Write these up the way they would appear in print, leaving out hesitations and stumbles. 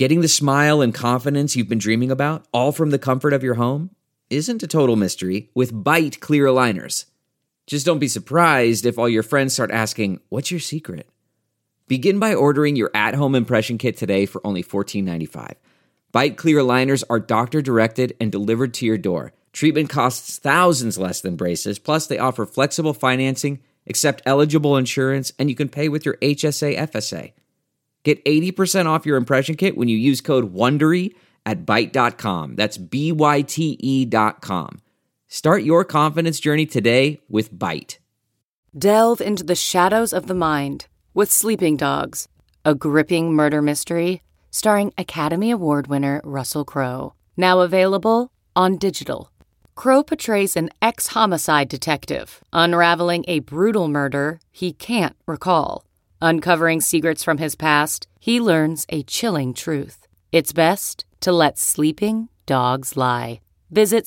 Getting the smile and confidence you've been dreaming about, all from the comfort of your home, isn't a total mystery with Byte clear aligners. Just don't be surprised if all your friends start asking, "What's your secret?" Begin by ordering your at-home impression kit today for only $14.95. Byte clear aligners are doctor-directed and delivered to your door. Treatment costs thousands less than braces, plus they offer flexible financing, accept eligible insurance, and you can pay with your HSA FSA. Get 80% off your impression kit when you use code WONDERY at Byte.com. That's BYTE.com. Start your confidence journey today with Byte. Delve into the shadows of the mind with Sleeping Dogs, a gripping murder mystery starring Academy Award winner Russell Crowe. Now available on digital. Crowe portrays an ex-homicide detective unraveling a brutal murder he can't recall. Uncovering secrets from his past, he learns a chilling truth. It's best to let sleeping dogs lie. Visit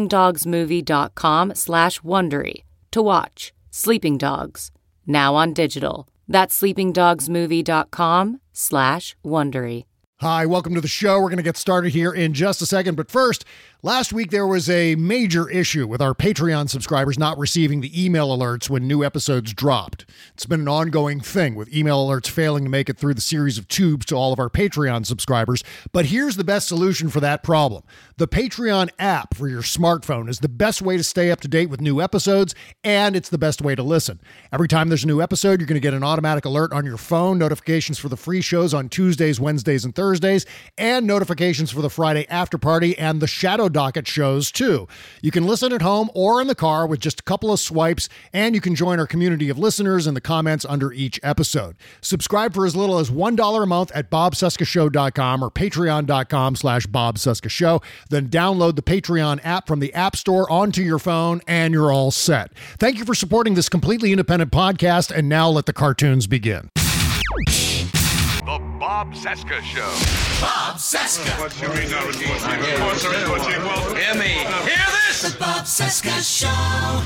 sleepingdogsmovie.com/Wondery to watch Sleeping Dogs, now on digital. That's sleepingdogsmovie.com/Wondery. Hi, welcome to the show. We're going to get started here in just a second. But first, last week there was a major issue with our Patreon subscribers not receiving the email alerts when new episodes dropped. It's been an ongoing thing with email alerts failing to make it through the series of tubes to all of our Patreon subscribers. But here's the best solution for that problem. The Patreon app for your smartphone is the best way to stay up to date with new episodes, and it's the best way to listen. Every time there's a new episode, you're going to get an automatic alert on your phone, notifications for the free shows on Tuesdays, Wednesdays, and Thursdays, and notifications for the Friday after party and the Shadow Docket shows too. You can listen at home or in the car with just a couple of swipes, and you can join our community of listeners in the comments under each episode. Subscribe for as little as $1 a month at bobcescashow.com or patreon.com/bobcescashow. Then download the Patreon app from the App Store onto your phone, and you're all set. Thank you for supporting this completely independent podcast, and now let the cartoons begin. The Bob Cesca Show. Bob Cesca. Hear me. Hear this. The Bob Cesca Show.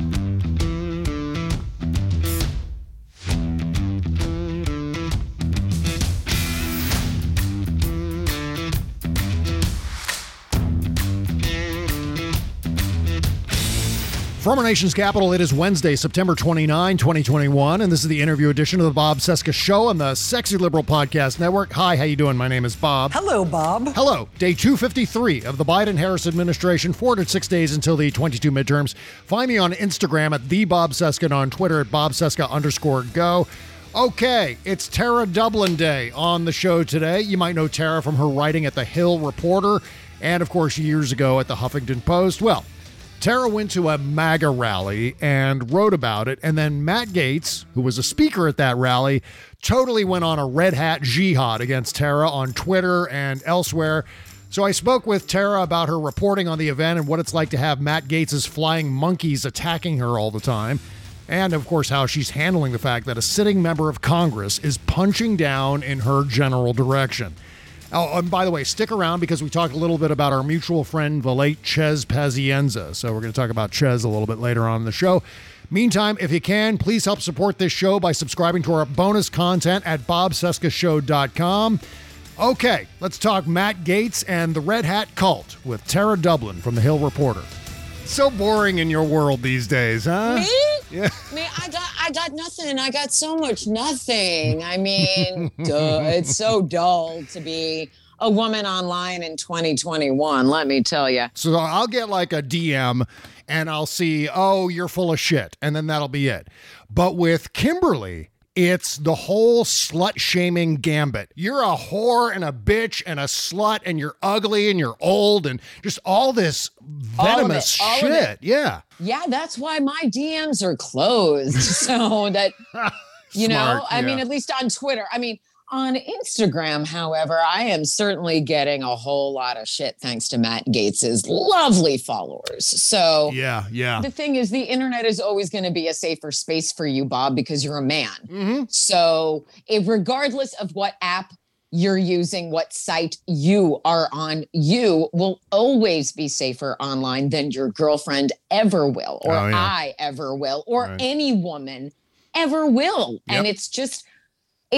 From our nation's capital, it is Wednesday, September 29, 2021, and this is the interview edition of the Bob Cesca Show on the Sexy Liberal Podcast Network. Hi, how you doing? My name is Bob. Hello, Bob. Hello. Day 253 of the Biden-Harris administration, 406 days until the 22 midterms. Find me on Instagram at TheBobCesca and on Twitter at BobCesca_go. Okay, it's Tara Dublin Day on the show today. You might know Tara from her writing at The Hill Reporter and, of course, years ago at The Huffington Post. Well, Tara went to a MAGA rally and wrote about it, and then Matt Gaetz, who was a speaker at that rally, totally went on a red hat jihad against Tara on Twitter and elsewhere. So I spoke with Tara about her reporting on the event and what it's like to have Matt Gaetz's flying monkeys attacking her all the time, and of course how she's handling the fact that a sitting member of Congress is punching down in her general direction. Oh, and by the way, stick around because we talked a little bit about our mutual friend, the late Chez Pazienza. So we're going to talk about Chez a little bit later on in the show. Meantime, if you can, please help support this show by subscribing to our bonus content at bobcescashow.com. Okay, let's talk Matt Gaetz and the Red Hat Cult with Tara Dublin from The Hill Reporter. So boring in your world these days, huh? Me? Yeah. Me? I got nothing. I got so much nothing. I mean, duh, it's so dull to be a woman online in 2021, let me tell you. So I'll get like a DM and I'll see, oh, you're full of shit. And then that'll be it. But with Kimberly, it's the whole slut-shaming gambit. You're a whore and a bitch and a slut and you're ugly and you're old and just all this venomous shit. Yeah. Yeah, that's why my DMs are closed. So that, you Smart, know, I mean, at least on Twitter. I mean, on Instagram, however, I am certainly getting a whole lot of shit thanks to Matt Gaetz's lovely followers. So yeah. The thing is, the internet is always going to be a safer space for you, Bob, because you're a man. Mm-hmm. So regardless of what app you're using, what site you are on, you will always be safer online than your girlfriend ever will, or I ever will, or any woman ever will. Yep. And it's just, it's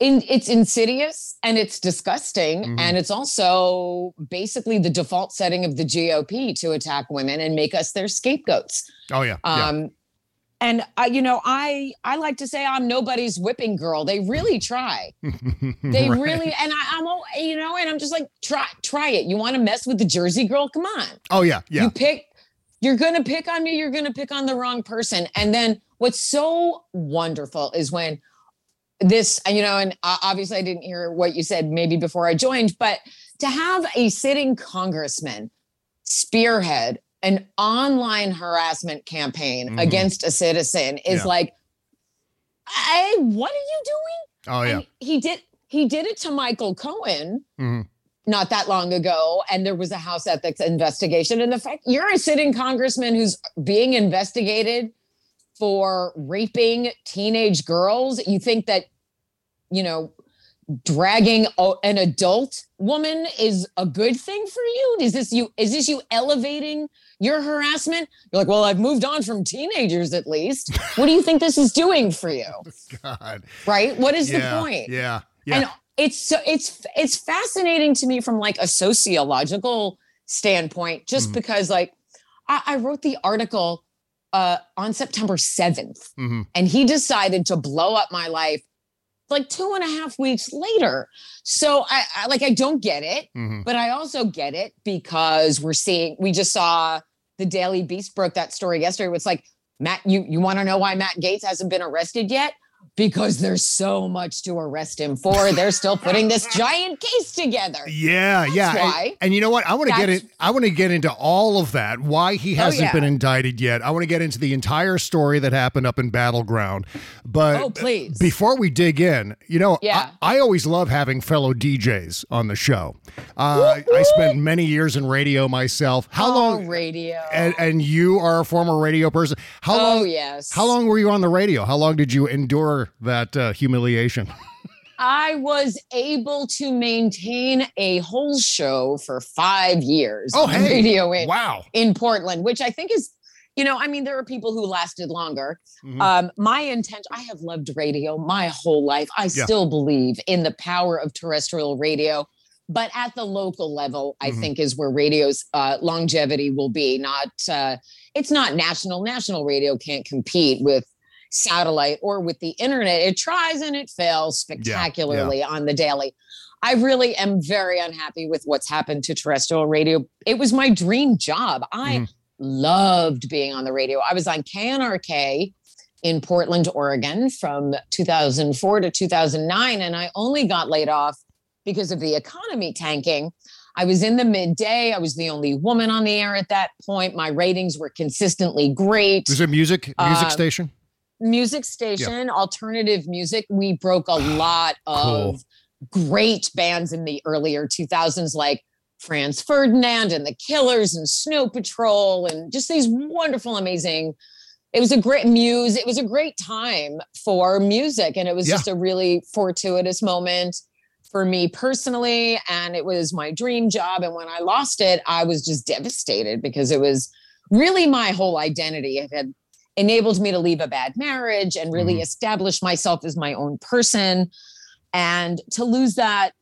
it's insidious and it's disgusting. Mhm. And it's also basically the default setting of the GOP to attack women and make us their scapegoats. Oh, yeah. And I like to say I'm nobody's whipping girl. They really try. They Right. really, and I'm, and I'm just like, try it. You want to mess with the Jersey girl? Come on. Oh, yeah. Yeah. You're going to pick on me. You're going to pick on the wrong person. And then what's so wonderful is when this, and obviously I didn't hear what you said maybe before I joined, but to have a sitting congressman spearhead an online harassment campaign against a citizen is like, hey, what are you doing? Oh, yeah. And he did it to Michael Cohen not that long ago. And there was a House ethics investigation. And the fact you're a sitting congressman who's being investigated for raping teenage girls, you think that, dragging an adult woman is a good thing for you? Is this you elevating your harassment? You're like, well, I've moved on from teenagers at least. What do you think this is doing for you? God. Right? What is the point? Yeah. And it's fascinating to me from like a sociological standpoint, just because like I wrote the article on September 7th and he decided to blow up my life like 2.5 weeks later. So I don't get it, but I also get it because we just saw the Daily Beast broke that story yesterday. It's like, Matt, you want to know why Matt Gaetz hasn't been arrested yet? Because there's so much to arrest him for. They're still putting this giant case together. Yeah, That's why. And you know what? I want to get into all of that. Why he hasn't been indicted yet. I want to get into the entire story that happened up in Battleground. But please. Before we dig in, I always love having fellow DJs on the show. I spent many years in radio myself. How long? Radio. And you are a former radio person. How long? Yes. How long were you on the radio? How long did you endure that humiliation? I was able to maintain a whole show for 5 years Oh, on hey. radio in Portland, which I think is, there are people who lasted longer. My intention, I have loved radio my whole life. I still believe in the power of terrestrial radio, but at the local level, I think is where radio's longevity will be. It's not national. National radio can't compete with satellite or with the internet. It tries and it fails spectacularly on the daily. I really am very unhappy with what's happened to terrestrial radio. It was my dream job. I loved being on the radio. I was on KNRK in Portland, Oregon from 2004 to 2009, and I only got laid off because of the economy tanking. I was in the midday. I was the only woman on the air at that point. My ratings were consistently great. Was it music station? Music station, alternative music. We broke a lot of great bands in the earlier 2000s, like Franz Ferdinand and the Killers and Snow Patrol and just these wonderful, amazing. It was a great muse. It was a great time for music. And it was just a really fortuitous moment for me personally. And it was my dream job. And when I lost it, I was just devastated because it was really my whole identity. It had enabled me to leave a bad marriage and really establish myself as my own person. And to lose that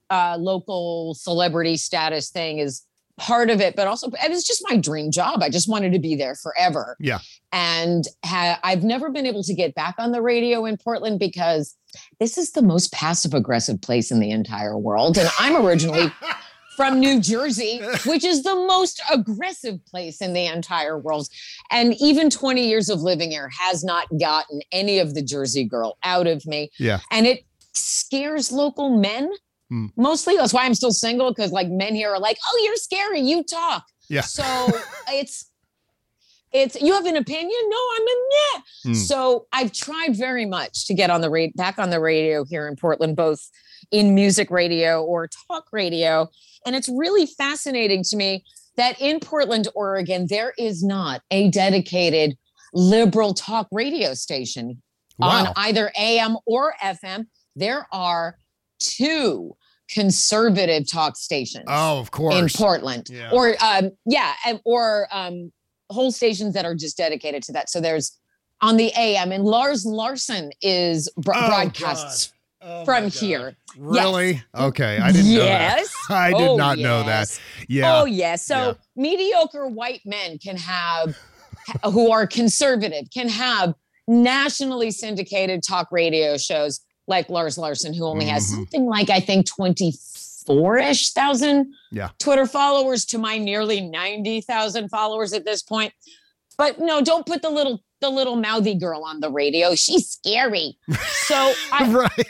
local celebrity status thing is part of it, but also it was just my dream job. I just wanted to be there forever. Yeah. And I've never been able to get back on the radio in Portland because this is the most passive aggressive place in the entire world. And I'm originally from New Jersey, which is the most aggressive place in the entire world. And even 20 years of living here has not gotten any of the Jersey girl out of me. Yeah. And it scares local men mostly. That's why I'm still single, because like men here are like, oh, you're scary, you talk. Yeah. So it's you have an opinion? No, I'm in. So I've tried very much to get on the back on the radio here in Portland, both in music radio or talk radio. And it's really fascinating to me that in Portland, Oregon, there is not a dedicated liberal talk radio station on either AM or FM. There are 2 conservative talk stations. Oh, of course. In Portland. Yeah. Or whole stations that are just dedicated to that. So there's on the AM, and Lars Larson is broadcasts from here. Really? Yes. Okay. I didn't know Yes. that. I did not know yes. that. Yeah. Oh, yes. So mediocre white men can have, who are conservative, can have nationally syndicated talk radio shows like Lars Larson, who only has something like, I think, 24-ish thousand Twitter followers to my nearly 90,000 followers at this point. But no, don't put the little mouthy girl on the radio. She's scary. So right.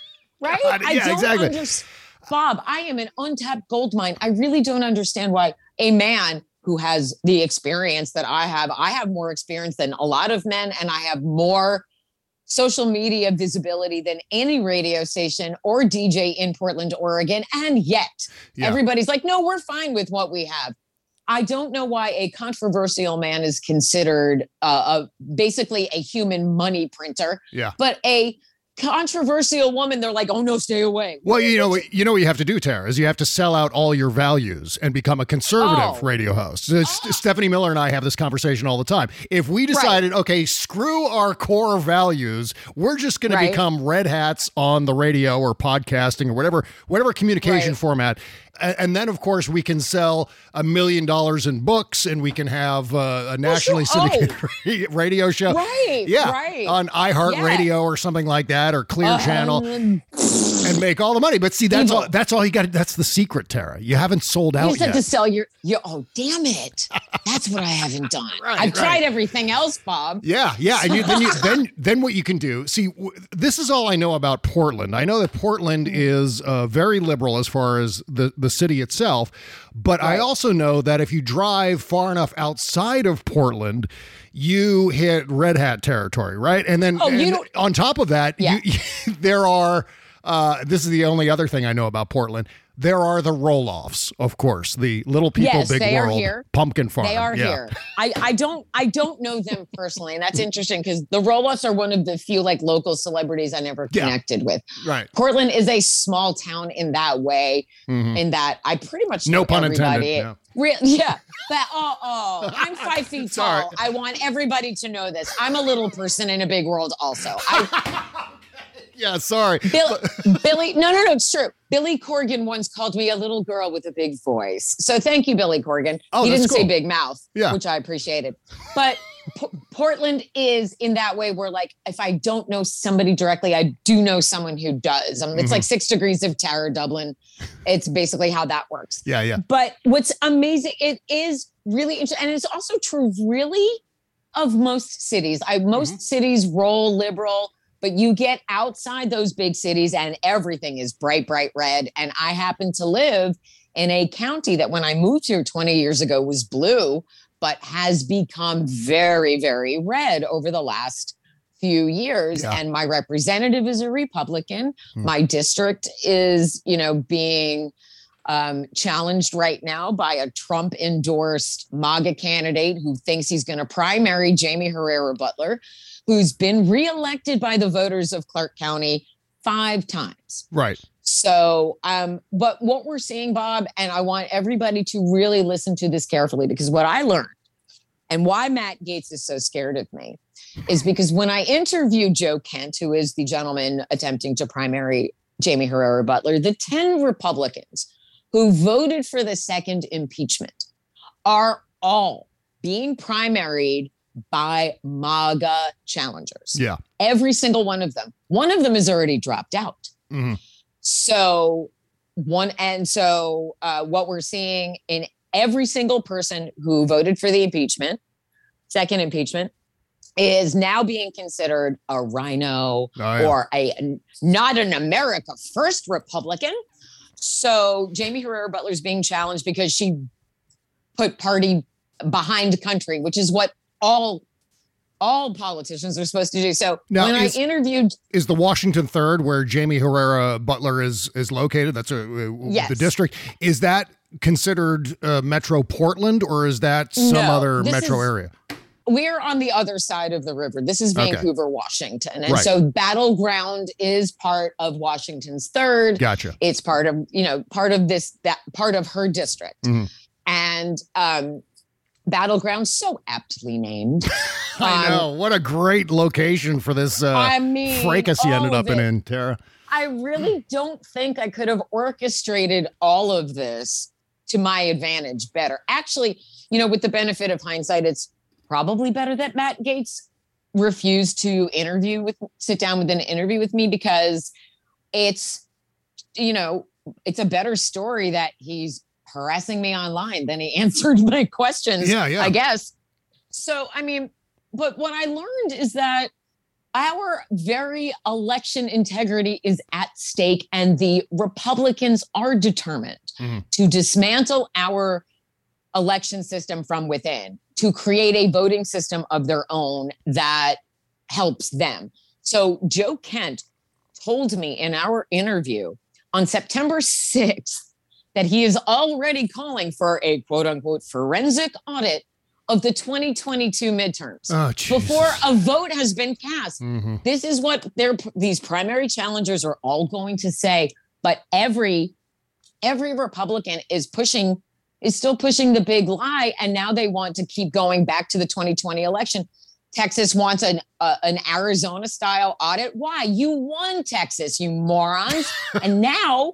I don't exactly. understand. Bob, I am an untapped gold mine. I really don't understand why a man who has the experience that I have more experience than a lot of men, and I have more social media visibility than any radio station or DJ in Portland, Oregon. And yet everybody's like, no, we're fine with what we have. I don't know why a controversial man is considered basically a human money printer, but a controversial woman, they're like, oh no, stay away. Well, you know what you have to do, Tara, is you have to sell out all your values and become a conservative radio host. Stephanie Miller and I have this conversation all the time. If we decided, okay, screw our core values, we're just going to become red hats on the radio or podcasting or whatever communication format. And then, of course, we can sell $1 million in books, and we can have a nationally syndicated radio show. On iHeartRadio or something like that, or Clear Channel, and make all the money. But see, that's all you got. That's the secret, Tara. You haven't sold out yet. You just have to sell your. Oh, damn it! That's what I haven't done. I've tried everything else, Bob. Yeah. And then what you can do? See, this is all I know about Portland. I know that Portland is very liberal as far as the city itself, but I also know that if you drive far enough outside of Portland, you hit red hat territory, right? And then on top of that, there are, this is the only other thing I know about Portland, there are the roll-offs, of course, the Little People, Big World, here. Pumpkin Farm. They are here. I don't know them personally, and that's interesting because the roll-offs are one of the few like local celebrities I never connected with. Right. Portland is a small town in that way, in that I pretty much know no pun everybody. Intended. But I'm 5 feet tall. I want everybody to know this. I'm a little person in a big world also. Yeah, sorry. Billy, no, it's true. Billy Corgan once called me a little girl with a big voice. So thank you, Billy Corgan. He didn't say big mouth, which I appreciated. But Portland is in that way where, like, if I don't know somebody directly, I do know someone who does. It's like 6 degrees of Tara Dublin. It's basically how that works. Yeah. But what's amazing, it is really interesting. And it's also true, really, of most cities. Most cities roll liberal. But you get outside those big cities and everything is bright, bright red. And I happen to live in a county that when I moved here 20 years ago was blue, but has become very, very red over the last few years. Yeah. And my representative is a Republican. My district is, being challenged right now by a Trump-endorsed MAGA candidate who thinks he's going to primary Jamie Herrera Butler, who's been reelected by the voters of Clark County 5 times. Right. So, but what we're seeing, Bob, and I want everybody to really listen to this carefully, because what I learned and why Matt Gaetz is so scared of me is because when I interviewed Joe Kent, who is the gentleman attempting to primary Jamie Herrera Butler, the 10 Republicans who voted for the second impeachment are all being primaried by MAGA challengers. Yeah. Every single one of them. One of them has already dropped out. So what we're seeing in every single person who voted for the second impeachment, is now being considered a rhino or not an America First Republican. So Jamie Herrera Butler is being challenged because she put party behind country, which is what all politicians are supposed to do. So now, when I interviewed... Is the Washington 3rd, where Jamie Herrera Butler is located, that's the district, is that considered Metro Portland, or is that some other metro area? We're on the other side of the river. This is Vancouver, Washington. And so Battleground is part of Washington's 3rd. Gotcha. It's part of part of her district. And Battleground, so aptly named. I know. What a great location for this fracas you ended up in, Tara. I really don't think I could have orchestrated all of this to my advantage better. Actually, with the benefit of hindsight, it's probably better that Matt Gaetz refused to sit down with an interview with me, because it's a better story that he's harassing me online than he answered my questions. Yeah. I guess. So, but what I learned is that our very election integrity is at stake, and the Republicans are determined to dismantle our election system from within, to create a voting system of their own that helps them. So Joe Kent told me in our interview on September 6th that he is already calling for a quote unquote forensic audit of the 2022 midterms before a vote has been cast. This is what these primary challengers are all going to say. But every Republican is still pushing the big lie. And now they want to keep going back to the 2020 election. Texas wants an Arizona style audit. Why? You won Texas, you morons. And now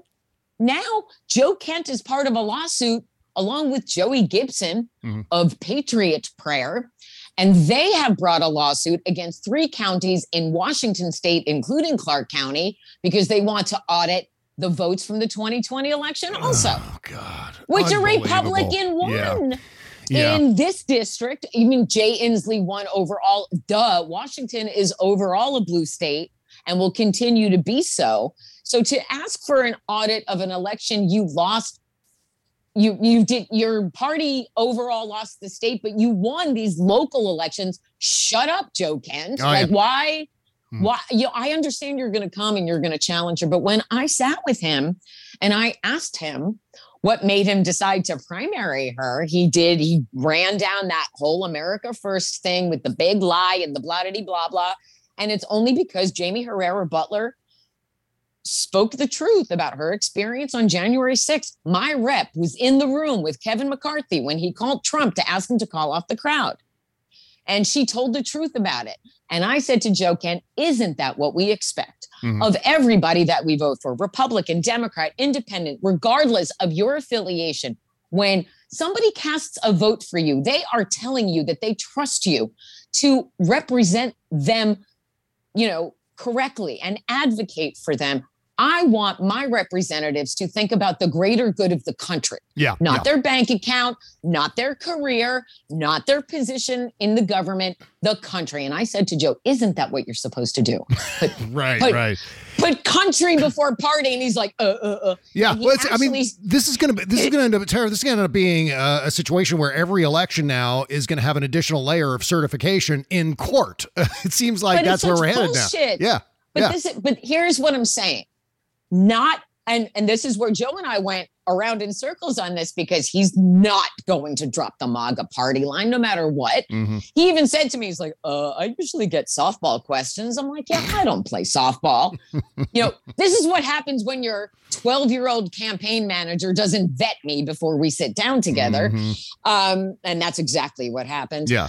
Joe Kent is part of a lawsuit along with Joey Gibson of Patriot Prayer. And they have brought a lawsuit against 3 counties in Washington state, including Clark County, because they want to audit the votes from the 2020 election also. Oh, God. Which a Republican won. Yeah. In this district. Even Jay Inslee won overall. Washington is overall a blue state and will continue to be so. So to ask for an audit of an election you lost, you did, your party overall lost the state, but you won these local elections. Shut up, Joe Kent. Why? Why? I understand you're going to come and you're going to challenge her, but when I sat with him and I asked him what made him decide to primary her, he ran down that whole America First thing with the big lie and the blah blah. And it's only because Jamie Herrera Butler spoke the truth about her experience on January 6th. My rep was in the room with Kevin McCarthy when he called Trump to ask him to call off the crowd. And she told the truth about it. And I said to Joe Kent, isn't that what we expect of everybody that we vote for, Republican, Democrat, Independent, regardless of your affiliation? When somebody casts a vote for you, they are telling you that they trust you to represent them, correctly and advocate for them. I want my representatives to think about the greater good of the country. Not their bank account, not their career, not their position in the government, the country. And I said to Joe, isn't that what you're supposed to do? Right. Put country before party. And he's like, Yeah. Well, this is going to end up, Tara, this is going to end up being a situation where every election now is going to have an additional layer of certification in court. It seems like that's where we're headed now. Yeah. But here's what I'm saying. And this is where Joe and I went around in circles on this, because he's not going to drop the MAGA party line no matter what. He even said to me, he's like, I usually get softball questions. I'm like, yeah, I don't play softball. This is what happens when your 12-year-old campaign manager doesn't vet me before we sit down together. And that's exactly what happened. Yeah.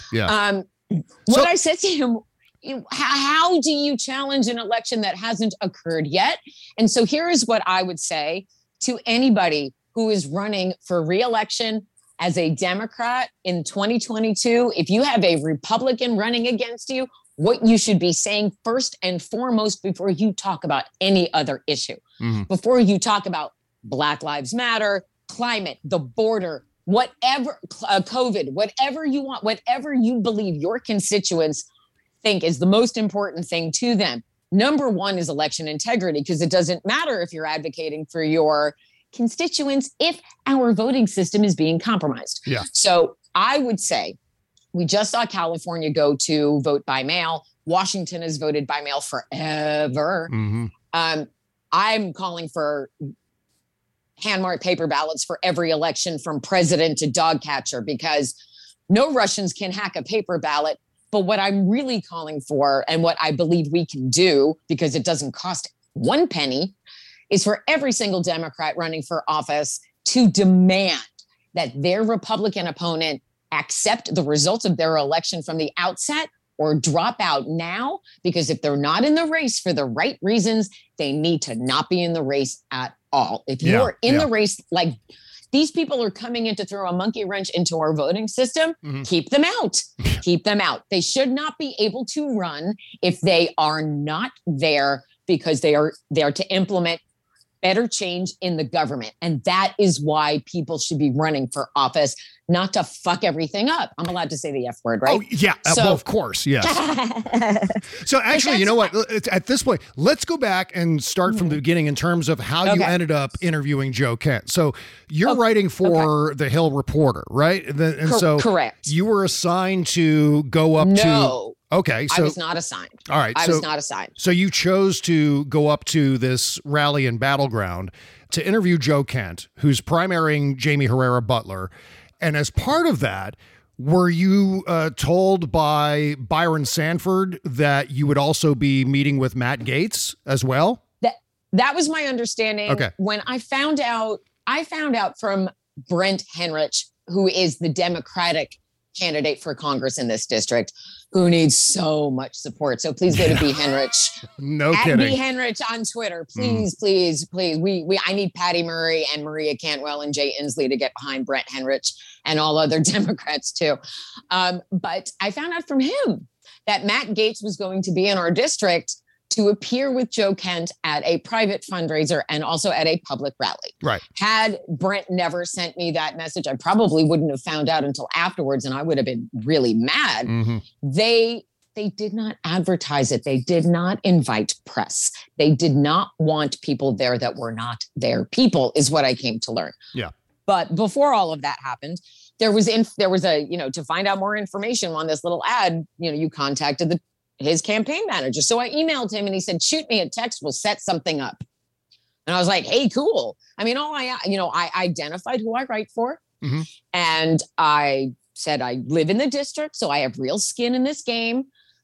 I said to him, how do you challenge an election that hasn't occurred yet? And so here is what I would say to anybody who is running for re-election as a Democrat in 2022. If you have a Republican running against you, what you should be saying first and foremost before you talk about any other issue, before you talk about Black Lives Matter, climate, the border, whatever, COVID, whatever you want, whatever you believe your constituents think is the most important thing to them. Number one is election integrity, because it doesn't matter if you're advocating for your constituents if our voting system is being compromised. Yeah. So I would say we just saw California go to vote by mail. Washington has voted by mail forever. I'm calling for hand-marked paper ballots for every election from president to dog catcher, because no Russians can hack a paper ballot. But what I'm really calling for, and what I believe we can do, because it doesn't cost one penny, is for every single Democrat running for office to demand that their Republican opponent accept the results of their election from the outset, or drop out now, because if they're not in the race for the right reasons, they need to not be in the race at all. If you're in the race, like these people are coming in to throw a monkey wrench into our voting system, keep them out. Keep them out. They should not be able to run if they are not there, because they are there to implement better change in the government. And that is why people should be running for office, not to fuck everything up. I'm allowed to say the F word, right? Oh, yeah. Well, of course. Yes. So actually, you know what? At this point, let's go back and start from the beginning in terms of how you ended up interviewing Joe Kent. So you're writing for the Hill Reporter, right? So correct. You were assigned to go up to... Okay. So I was not assigned. All right. I was not assigned. So you chose to go up to this rally in Battleground to interview Joe Kent, who's primarying Jamie Herrera Butler. And as part of that, were you told by Byron Sanford that you would also be meeting with Matt Gaetz as well? That was my understanding. Okay. When I found out from Brent Henrich, who is the Democratic candidate for Congress in this district, who needs so much support. So please go to B. Henrich. No at kidding. B. Henrich on Twitter. Please. I need Patty Murray and Maria Cantwell and Jay Inslee to get behind Brent Henrich and all other Democrats too. But I found out from him that Matt Gaetz was going to be in our district to appear with Joe Kent at a private fundraiser and also at a public rally. Right. Had Brent never sent me that message, I probably wouldn't have found out until afterwards, and I would have been really mad. They did not advertise it. They did not invite press. They did not want people there that were not their people, is what I came to learn. Yeah. But before all of that happened, there was a, to find out more information on this little ad, you contacted his campaign manager. So I emailed him and he said, shoot me a text, we'll set something up. And I was like, hey, cool. I mean, I identified who I write for. And I said, I live in the district, so I have real skin in this game.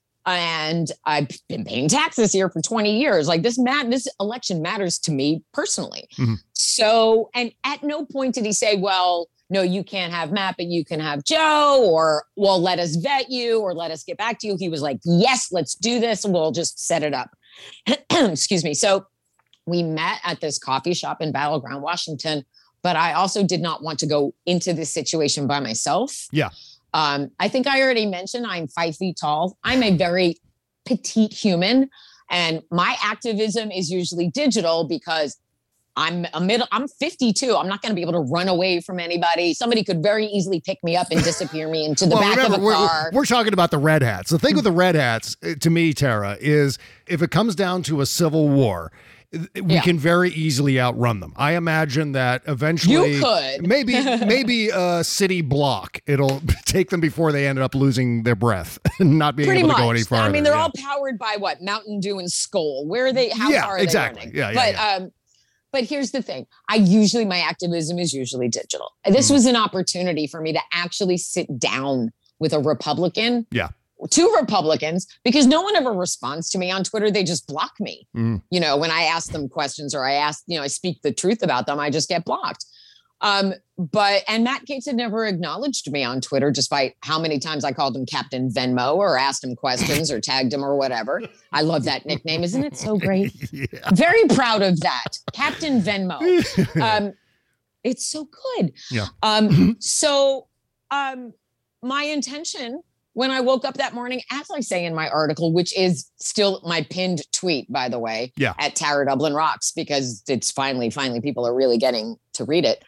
And I've been paying taxes here for 20 years. Like this election matters to me personally. So, and at no point did he say, well, no, you can't have Matt, but you can have Joe, or, well, let us vet you or let us get back to you. He was like, yes, let's do this. And we'll just set it up. Excuse me. So we met at this coffee shop in Battleground, Washington, but I also did not want to go into this situation by myself. Yeah. I think I already mentioned I'm 5 feet tall. I'm a very petite human, and my activism is usually digital because I'm 52. I'm not going to be able to run away from anybody. Somebody could very easily pick me up and disappear me into the back of a car. We're talking about the red hats. The thing with the red hats, to me, Tara, is if it comes down to a civil war, we can very easily outrun them. I imagine that eventually, you could maybe a city block. It'll take them before they ended up losing their breath and not being able to go any farther. I mean, they're all powered by what? Mountain Dew and Skull. Where are they? How far are they running? But here's the thing. My activism is usually digital. This was an opportunity for me to actually sit down with a Republican. Yeah. 2 Republicans, because no one ever responds to me on Twitter. They just block me. When I ask them questions or I speak the truth about them, I just get blocked. And Matt Gaetz had never acknowledged me on Twitter, despite how many times I called him Captain Venmo or asked him questions or tagged him or whatever. I love that nickname. Isn't it so great? Yeah. Very proud of that. Captain Venmo. It's so good. Yeah. My intention when I woke up that morning, as I say in my article, which is still my pinned tweet, by the way, at Tara Dublin Rocks, because it's finally people are really getting to read it.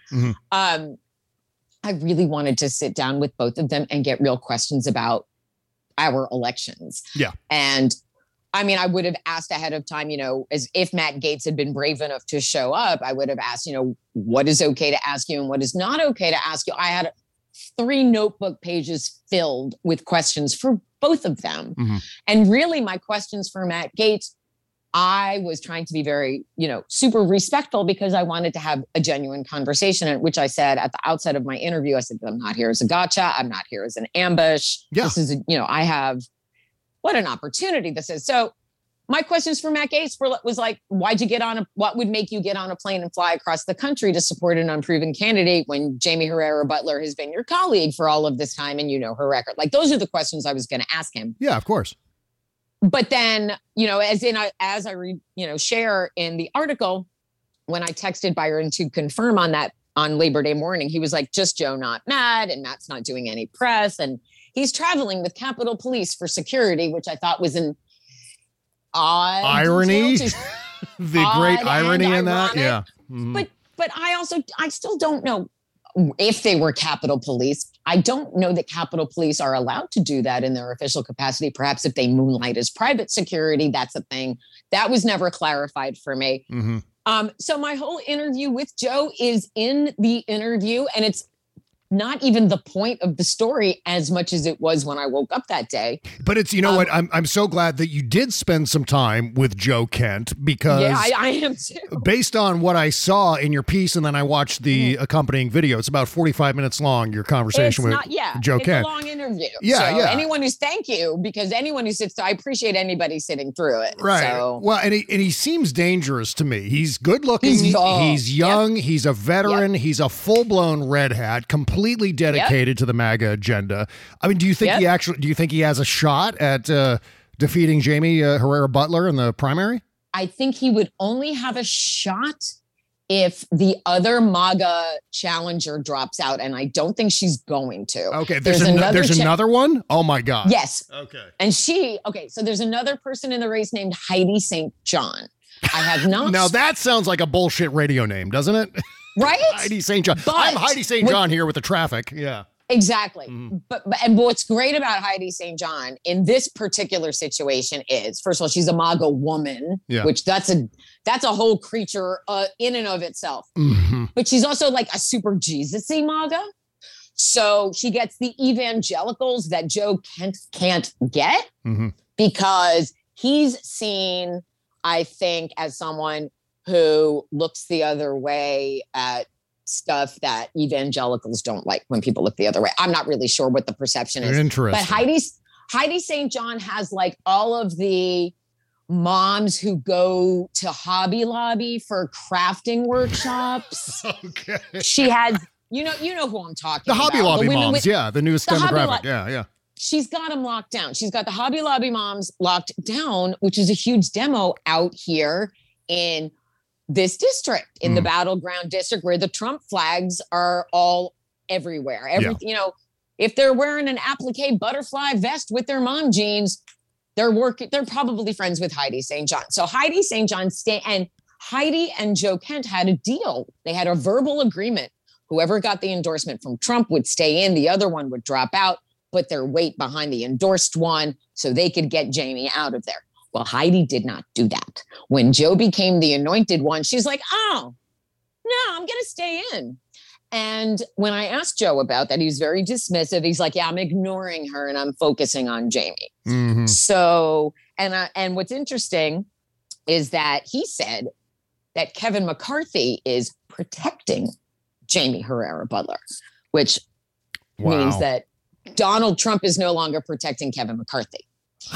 I really wanted to sit down with both of them and get real questions about our elections. Yeah. And I mean, I would have asked ahead of time, as if Matt Gaetz had been brave enough to show up, I would have asked, what is okay to ask you and what is not okay to ask you. I had 3 notebook pages filled with questions for both of them. And really my questions for Matt Gaetz, I was trying to be very, super respectful because I wanted to have a genuine conversation, which I said at the outset of my interview. I said, I'm not here as a gotcha. I'm not here as an ambush. Yeah. This is, I have, what an opportunity this is. So my questions for Matt Gaetz was like, what would make you get on a plane and fly across the country to support an unproven candidate when Jamie Herrera Butler has been your colleague for all of this time and you know her record? Like, those are the questions I was going to ask him. Yeah, of course. But then, as I read, share in the article, when I texted Byron to confirm on Labor Day morning, he was like, just Joe, not Matt, and Matt's not doing any press. And he's traveling with Capitol Police for security, which I thought was an odd irony. The great irony in that. Yeah. Mm-hmm. But I still don't know if they were Capitol Police. I don't know that Capitol Police are allowed to do that in their official capacity. Perhaps if they moonlight as private security, that's a thing. That was never clarified for me. Mm-hmm. So my whole interview with Joe is in the interview, and it's not even the point of the story as much as it was when I woke up that day. But it's, what, I'm so glad that you did spend some time with Joe Kent, because I am too. Based on what I saw in your piece, and then I watched the accompanying video, it's about 45 minutes long, your conversation with Joe Kent. It's a long interview. Yeah, so thank you, because anyone who sits, I appreciate anybody sitting through it. Right. So. Well, and he seems dangerous to me. He's good looking. He's young. Yep. He's a veteran. Yep. He's a full-blown red hat, completely dedicated to the MAGA agenda. I mean, do you think he has a shot at defeating Jamie Herrera Butler in the primary? I think he would only have a shot if the other MAGA challenger drops out, and I don't think she's going to. Okay, there's another one? Oh my God. Yes. Okay. And so there's another person in the race named Heidi St. John. I have not. Now that sounds like a bullshit radio name, doesn't it? Right? Heidi St. John. I'm Heidi St. John here with the traffic. Yeah. Exactly. Mm-hmm. But what's great about Heidi St. John in this particular situation is, first of all, she's a MAGA woman, which that's a whole creature in and of itself. Mm-hmm. But she's also like a super Jesus-y MAGA. So she gets the evangelicals that Joe can't get because he's seen, I think, as someone who looks the other way at stuff that evangelicals don't like when people look the other way. I'm not really sure what the perception is. Interesting. But Heidi St. John has like all of the moms who go to Hobby Lobby for crafting workshops. Okay. She has, you know who I'm talking about. The Hobby Lobby moms, the newest demographic. Yeah. She's got them locked down. She's got the Hobby Lobby moms locked down, which is a huge demo out here in this district, in the battleground district, where the Trump flags are all everywhere. If they're wearing an applique butterfly vest with their mom jeans, they're probably friends with Heidi St. John. So Heidi St. John and Heidi and Joe Kent had a deal. They had a verbal agreement. Whoever got the endorsement from Trump would stay in. The other one would drop out, put their weight behind the endorsed one so they could get Jamie out of there. Well, Heidi did not do that. When Joe became the anointed one, she's like, oh, no, I'm going to stay in. And when I asked Joe about that, he was very dismissive. He's like, yeah, I'm ignoring her and I'm focusing on Jamie. Mm-hmm. So, and what's interesting is that he said that Kevin McCarthy is protecting Jamie Herrera Butler, which means that Donald Trump is no longer protecting Kevin McCarthy.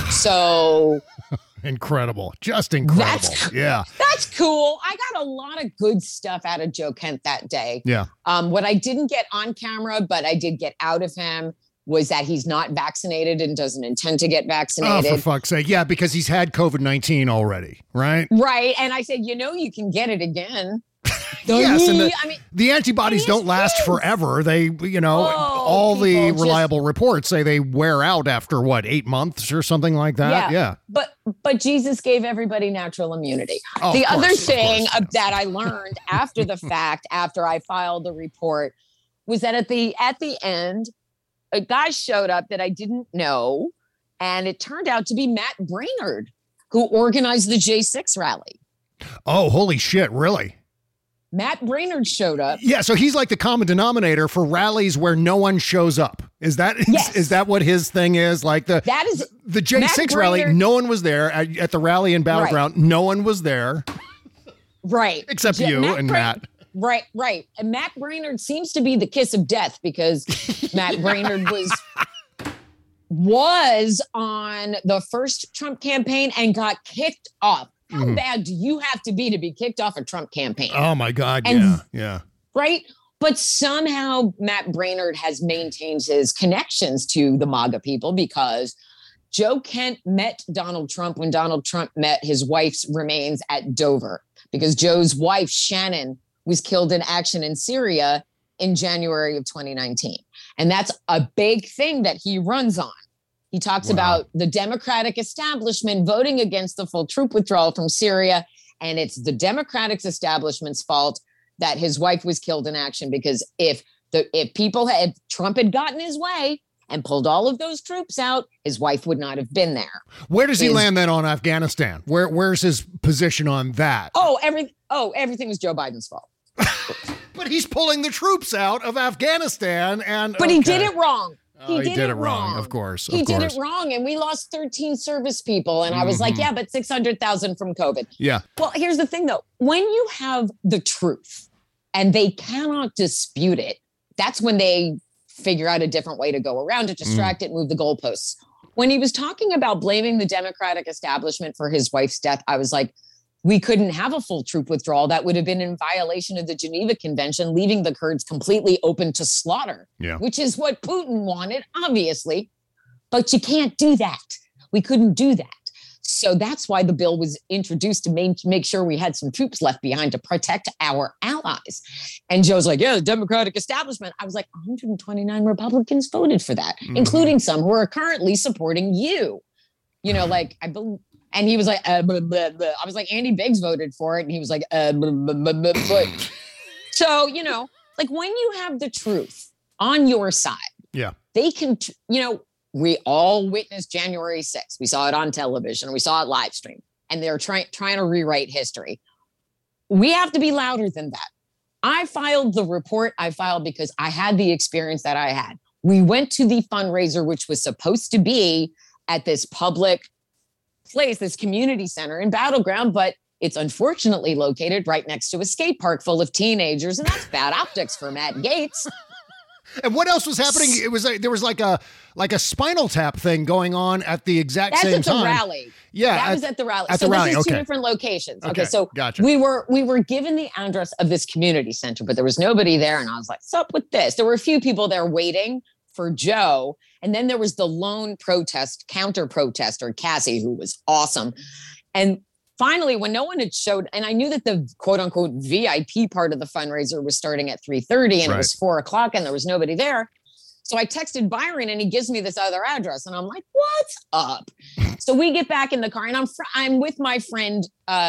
So incredible. Just incredible. That's cool. I got a lot of good stuff out of Joe Kent that day. Yeah. What I didn't get on camera, but I did get out of him, was that he's not vaccinated and doesn't intend to get vaccinated. Oh, for fuck's sake. Yeah, because he's had COVID-19 already, right? Right. And I said, you can get it again. Yes, and the antibodies don't last forever. They, all the reliable reports say they wear out after 8 months or something like that. Yeah. But Jesus gave everybody natural immunity. Oh, Other thing that I learned after the fact, after I filed the report, was that at the end, a guy showed up that I didn't know, and it turned out to be Matt Braynard, who organized the J6 rally. Oh, holy shit! Really? Matt Braynard showed up. Yeah, so he's like the common denominator for rallies where no one shows up. Is that what his thing is? Like the J6 rally, no one was there. At the rally in Battleground, no one was there. Right. Except you and Matt. Right. And Matt Braynard seems to be the kiss of death, because Matt Braynard was was on the first Trump campaign and got kicked off. How bad do you have to be kicked off a Trump campaign? Oh my God. Yeah. Right. But somehow Matt Braynard has maintained his connections to the MAGA people because Joe Kent met Donald Trump when Donald Trump met his wife's remains at Dover, because Joe's wife, Shannon, was killed in action in Syria in January of 2019. And that's a big thing that he runs on. He talks about the Democratic establishment voting against the full troop withdrawal from Syria. And it's the Democratic establishment's fault that his wife was killed in action, because if Trump had gotten his way and pulled all of those troops out, his wife would not have been there. Where does he land then on Afghanistan? Where's his position on that? Everything was Joe Biden's fault. But he's pulling the troops out of Afghanistan, But he did it wrong. He did it wrong, of course. He did it wrong, and we lost 13 service people. And I was like, yeah, but 600,000 from COVID. Yeah. Well, here's the thing, though. When you have the truth and they cannot dispute it, that's when they figure out a different way to go around it, distract it, move the goalposts. When he was talking about blaming the Democratic establishment for his wife's death, I was like, we couldn't have a full troop withdrawal. That would have been in violation of the Geneva Convention, leaving the Kurds completely open to slaughter, which is what Putin wanted, obviously. But you can't do that. We couldn't do that. So that's why the bill was introduced, to make sure we had some troops left behind to protect our allies. And Joe's like, yeah, the Democratic establishment. I was like, 129 Republicans voted for that, including some who are currently supporting you. You know, like, I believe. And he was like, blah, blah, blah. I was like, Andy Biggs voted for it. And he was like, blah, blah, blah, blah. So, you know, like, when you have the truth on your side, they can, we all witnessed January 6th. We saw it on television. We saw it live stream. And they're trying to rewrite history. We have to be louder than that. I filed the report I filed because I had the experience that I had. We went to the fundraiser, which was supposed to be at this public place, this community center in Battleground, but it's unfortunately located right next to a skate park full of teenagers, and that's bad optics for Matt Gaetz. And what else was happening? It was there was like a Spinal Tap thing going on at the exact same time. That's at the rally. Yeah, that was at the rally. At the rally. This is two different locations. Okay, so gotcha. we were given the address of this community center, but there was nobody there, and I was like, "What's up with this?" There were a few people there waiting for Joe. And then there was the lone counter protester, Cassie, who was awesome. And finally, when no one had showed, and I knew that the quote unquote VIP part of the fundraiser was starting at 3:30 and it was 4:00 and there was nobody there. So I texted Byron and he gives me this other address and I'm like, what's up? So we get back in the car and I'm with my friend,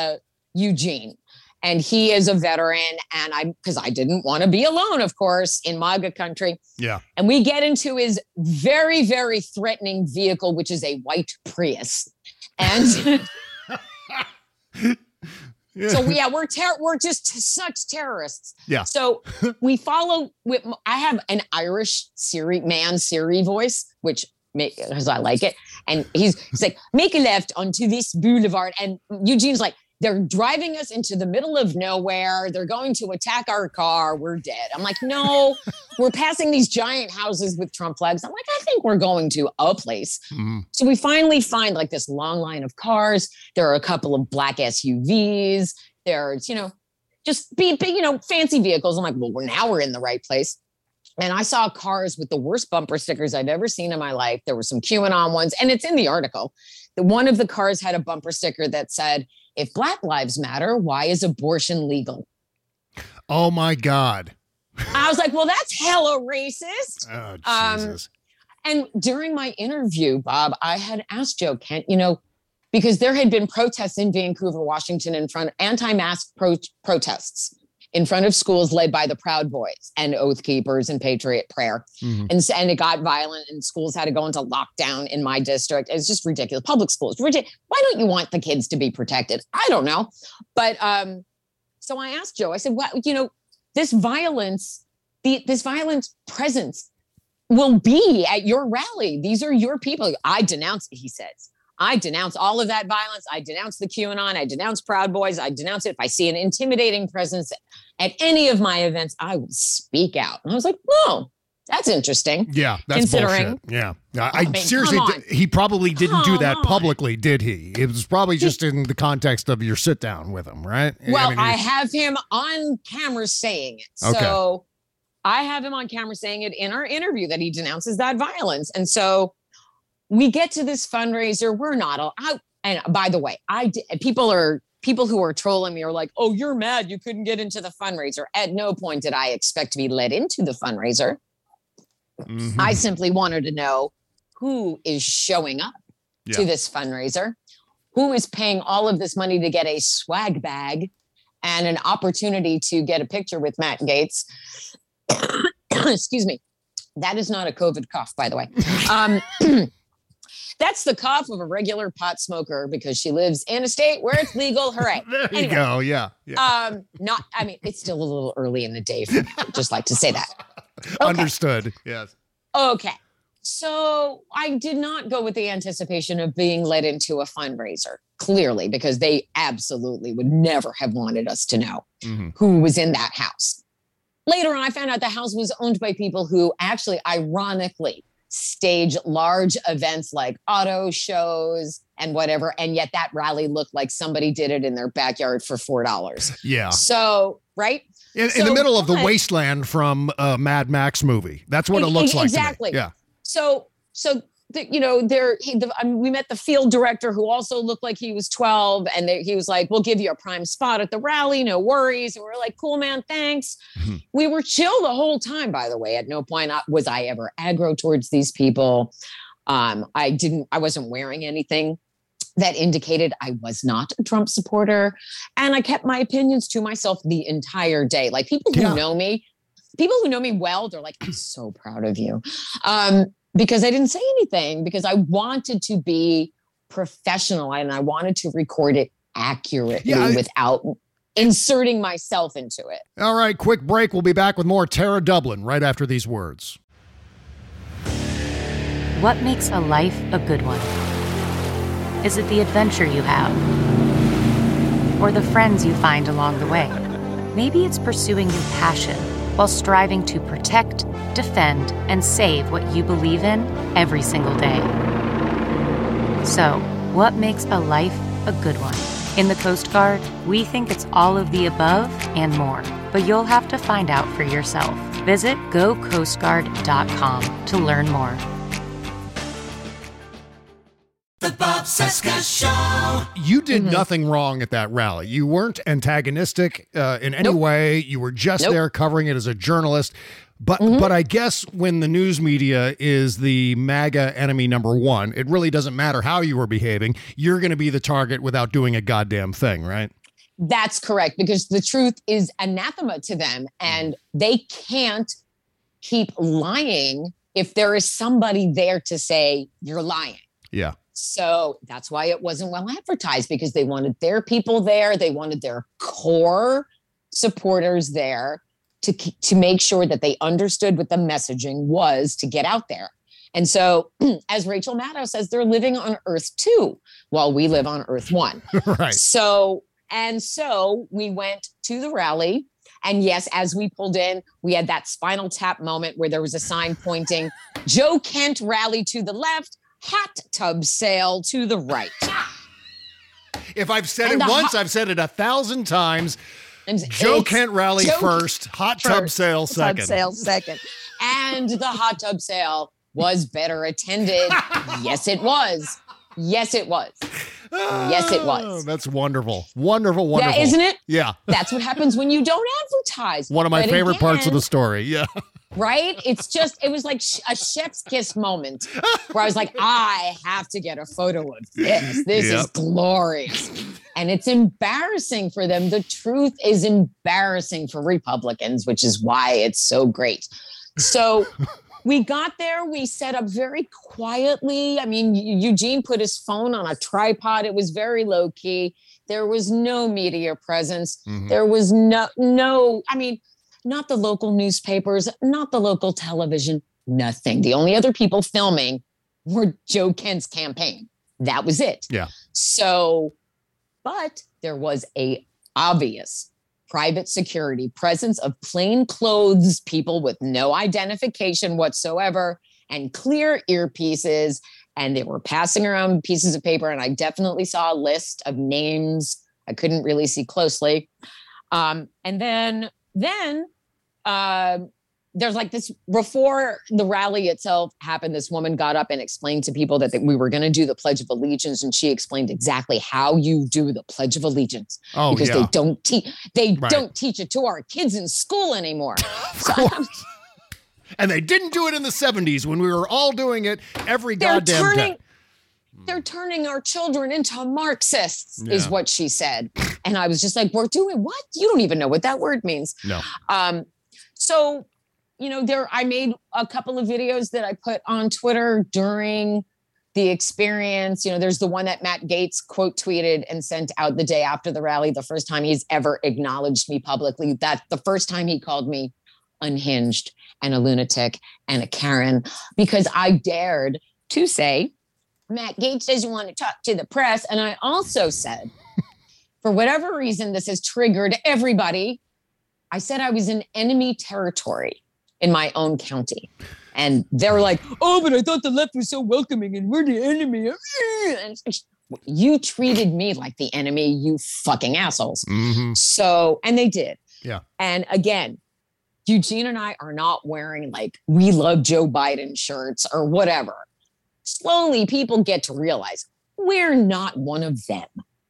Eugene. And he is a veteran, and because I didn't want to be alone, of course, in MAGA country. Yeah. And we get into his very, very threatening vehicle, which is a white Prius. And so we're just such terrorists. Yeah. So we follow I have an Irish Siri voice, which because I like it. And he's like, make a left onto this boulevard. And Eugene's like, they're driving us into the middle of nowhere. They're going to attack our car. We're dead. I'm like, no, we're passing these giant houses with Trump flags. I'm like, I think we're going to a place. Mm-hmm. So we finally find like this long line of cars. There are a couple of black SUVs. There's, just big, fancy vehicles. I'm like, well, we're in the right place. And I saw cars with the worst bumper stickers I'd ever seen in my life. There were some QAnon ones, and it's in the article. One of the cars had a bumper sticker that said, if Black Lives Matter, why is abortion legal? Oh, my God. I was like, well, that's hella racist. Oh, Jesus. And during my interview, Bob, I had asked Joe Kent, because there had been protests in Vancouver, Washington, anti-mask protests in front of schools led by the Proud Boys and Oath Keepers and Patriot Prayer. Mm-hmm. And it got violent and schools had to go into lockdown in my district. It's just ridiculous. Public schools. Why don't you want the kids to be protected? I don't know. But so I asked Joe, I said, well, this violence presence will be at your rally. These are your people. I denounce, he says. I denounce all of that violence. I denounce the QAnon. I denounce Proud Boys. I denounce it. If I see an intimidating presence at any of my events, I will speak out. And I was like, no, That's interesting. Yeah, that's considering. bullshit. Yeah. I mean, seriously, come on. he probably didn't do that Come on. publicly, did he? It was probably just in the context of your sit down with him, right? Well, mean, I have him on camera saying it. Okay. So I have him on camera saying it in our interview that he denounces that violence. And so we get to this fundraiser. We're not all out. And by the way, people who are trolling me are like, oh, you're mad you couldn't get into the fundraiser. At no point did I expect to be let into the fundraiser. Mm-hmm. I simply wanted to know who is showing up to this fundraiser, who is paying all of this money to get a swag bag and an opportunity to get a picture with Matt Gaetz. Excuse me. That is not a COVID cough, by the way. That's the cough of a regular pot smoker because she lives in a state where it's legal. Hooray. There you Anyway, go. Yeah. It's still a little early in the day for me. I'd just like to say that. Okay. Understood. Yes. Okay. So I did not go with the anticipation of being led into a fundraiser, clearly, because they absolutely would never have wanted us to know who was in that house. Later on, I found out the house was owned by people who actually, ironically, stage large events like auto shows and whatever. And yet that rally looked like somebody did it in their backyard for $4. Yeah. So, right? In the middle of the wasteland from a Mad Max movie. That's what it looks like. Exactly. To me. Yeah. So we met the field director who also looked like he was 12, and he was like, "We'll give you a prime spot at the rally, no worries." And we're like, "Cool, man, thanks." We were chill the whole time, by the way. At no point was I ever aggro towards these people. I wasn't wearing anything that indicated I was not a Trump supporter, and I kept my opinions to myself the entire day. Like people who know me well, they're like, "I'm so proud of you." Because I didn't say anything, because I wanted to be professional and I wanted to record it accurately without inserting myself into it. All right, quick break. We'll be back with more Tara Dublin right after these words. What makes a life a good one? Is it the adventure you have? Or the friends you find along the way? Maybe it's pursuing your passion while striving to protect, defend, and save what you believe in every single day. So, what makes a life a good one? In the Coast Guard, we think it's all of the above and more, but you'll have to find out for yourself. Visit gocoastguard.com to learn more. The Bob Cesca Show. You did nothing wrong at that rally. You weren't antagonistic in any way. You were just there covering it as a journalist. But I guess when the news media is the MAGA enemy number one, it really doesn't matter how you were behaving. You're going to be the target without doing a goddamn thing, right? That's correct, because the truth is anathema to them, and they can't keep lying if there is somebody there to say you're lying. Yeah. So that's why it wasn't well advertised, because they wanted their people there. They wanted their core supporters there to make sure that they understood what the messaging was to get out there. And so, as Rachel Maddow says, they're living on Earth 2 while we live on Earth 1. Right. So we went to the rally. And yes, as we pulled in, we had that Spinal Tap moment where there was a sign pointing Joe Kent rally to the left, hot tub sale to the right. If I've said it once, I've said it 1,000 times. And Joe Kent rally first, hot tub sale second. Hot tub sale second. And the hot tub sale was better attended. Yes, it was. Yes, it was. Yes, it was. Oh, that's wonderful. Wonderful, wonderful. Yeah, isn't it? Yeah. That's what happens when you don't advertise. One of my favorite parts of the story. Yeah. Right? It was like a chef's kiss moment where I was like, I have to get a photo of this. This is glorious. And it's embarrassing for them. The truth is embarrassing for Republicans, which is why it's so great. So we got there. We set up very quietly. I mean, Eugene put his phone on a tripod. It was very low key. There was no media presence. There was not the local newspapers, not the local television, nothing. The only other people filming were Joe Kent's campaign. That was it. Yeah. So, but there was a obvious private security, presence of plainclothes people with no identification whatsoever, and clear earpieces. And they were passing around pieces of paper. And I definitely saw a list of names I couldn't really see closely. And then there's like this, before the rally itself happened, this woman got up and explained to people that we were going to do the Pledge of Allegiance. And she explained exactly how you do the Pledge of Allegiance. Oh, because yeah. they don't teach it to our kids in school anymore. And they didn't do it in the 70s when we were all doing it every goddamn day. They're turning our children into Marxists, is what she said. And I was just like, we're doing what? You don't even know what that word means. No. So, I made a couple of videos that I put on Twitter during the experience. There's the one that Matt Gaetz quote tweeted and sent out the day after the rally, the first time he's ever acknowledged me publicly. That's the first time he called me unhinged and a lunatic and a Karen, because I dared to say, Matt Gaetz doesn't want to talk to the press. And I also said, for whatever reason, this has triggered everybody. I said I was in enemy territory in my own county. And they're like, oh, but I thought the left was so welcoming and we're the enemy. And you treated me like the enemy, you fucking assholes. Mm-hmm. So, and they did. Yeah. And again, Eugene and I are not wearing like "We love Joe Biden" shirts or whatever. Slowly, people get to realize we're not one of them.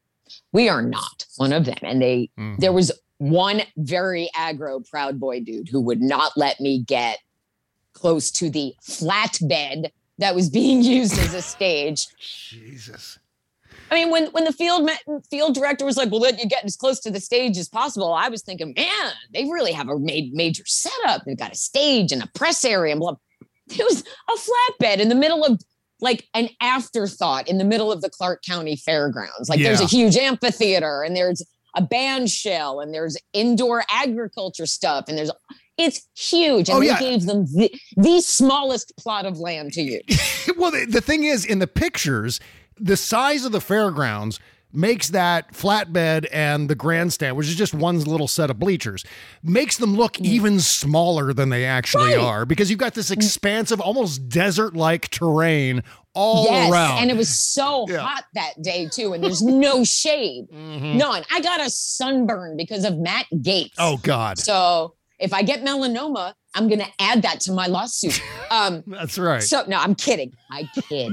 We are not one of them. And there was one very aggro Proud Boy dude who would not let me get close to the flatbed that was being used as a stage. Jesus. I mean, when the field director was like, "We'll let you get as close to the stage as possible," I was thinking, man, they really have a major setup. They've got a stage and a press area. And blah. It was a flatbed in the middle of like an afterthought in the middle of the Clark County Fairgrounds. Like there's a huge amphitheater and there's a band shell and there's indoor agriculture stuff and it's huge. And they gave them the smallest plot of land to use. Well, the thing is, in the pictures, the size of the fairgrounds makes that flatbed and the grandstand, which is just one little set of bleachers, makes them look even smaller than they actually are, because you've got this expansive, almost desert-like terrain all around. And it was so hot that day too, and there's no shade. None. I got a sunburn because of Matt Gaetz. Oh, God. So if I get melanoma, I'm going to add that to my lawsuit. That's right. So, no, I'm kidding. I kid.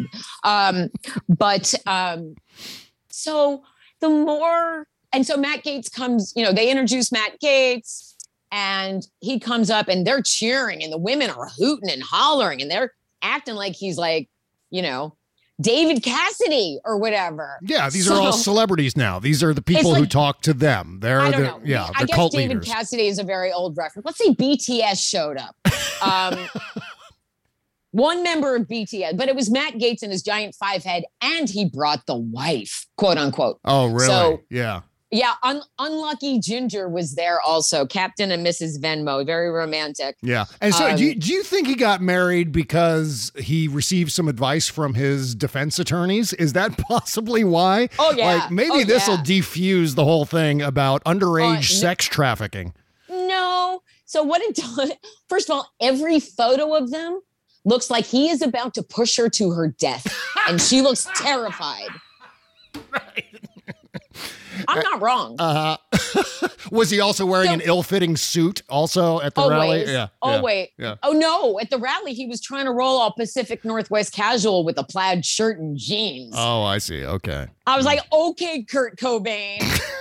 So the more, and so Matt Gaetz comes, they introduce Matt Gaetz and he comes up and they're cheering and the women are hooting and hollering and they're acting like he's like, David Cassidy or whatever. Yeah, these are all celebrities now. These are the people who talk to them. They're I don't know. Yeah, I the guess cult David leaders. Cassidy is a very old reference. Let's say BTS showed up. One member of BTS, but it was Matt Gaetz and his giant 5 head, and he brought the wife, quote unquote. Oh, really? So, yeah. Unlucky Ginger was there also, Captain and Mrs. Venmo, very romantic. Yeah. And so do you think he got married because he received some advice from his defense attorneys? Is that possibly why? Oh, yeah. Like maybe this will defuse the whole thing about underage sex trafficking. No. So what it does, first of all, every photo of them looks like he is about to push her to her death. And she looks terrified. Right. I'm not wrong. Was he also wearing an ill-fitting suit also at the rally? Yeah. Always. Yeah. Oh, no. At the rally, he was trying to roll all Pacific Northwest casual with a plaid shirt and jeans. Oh, I see. Okay. I was like, okay, Kurt Cobain.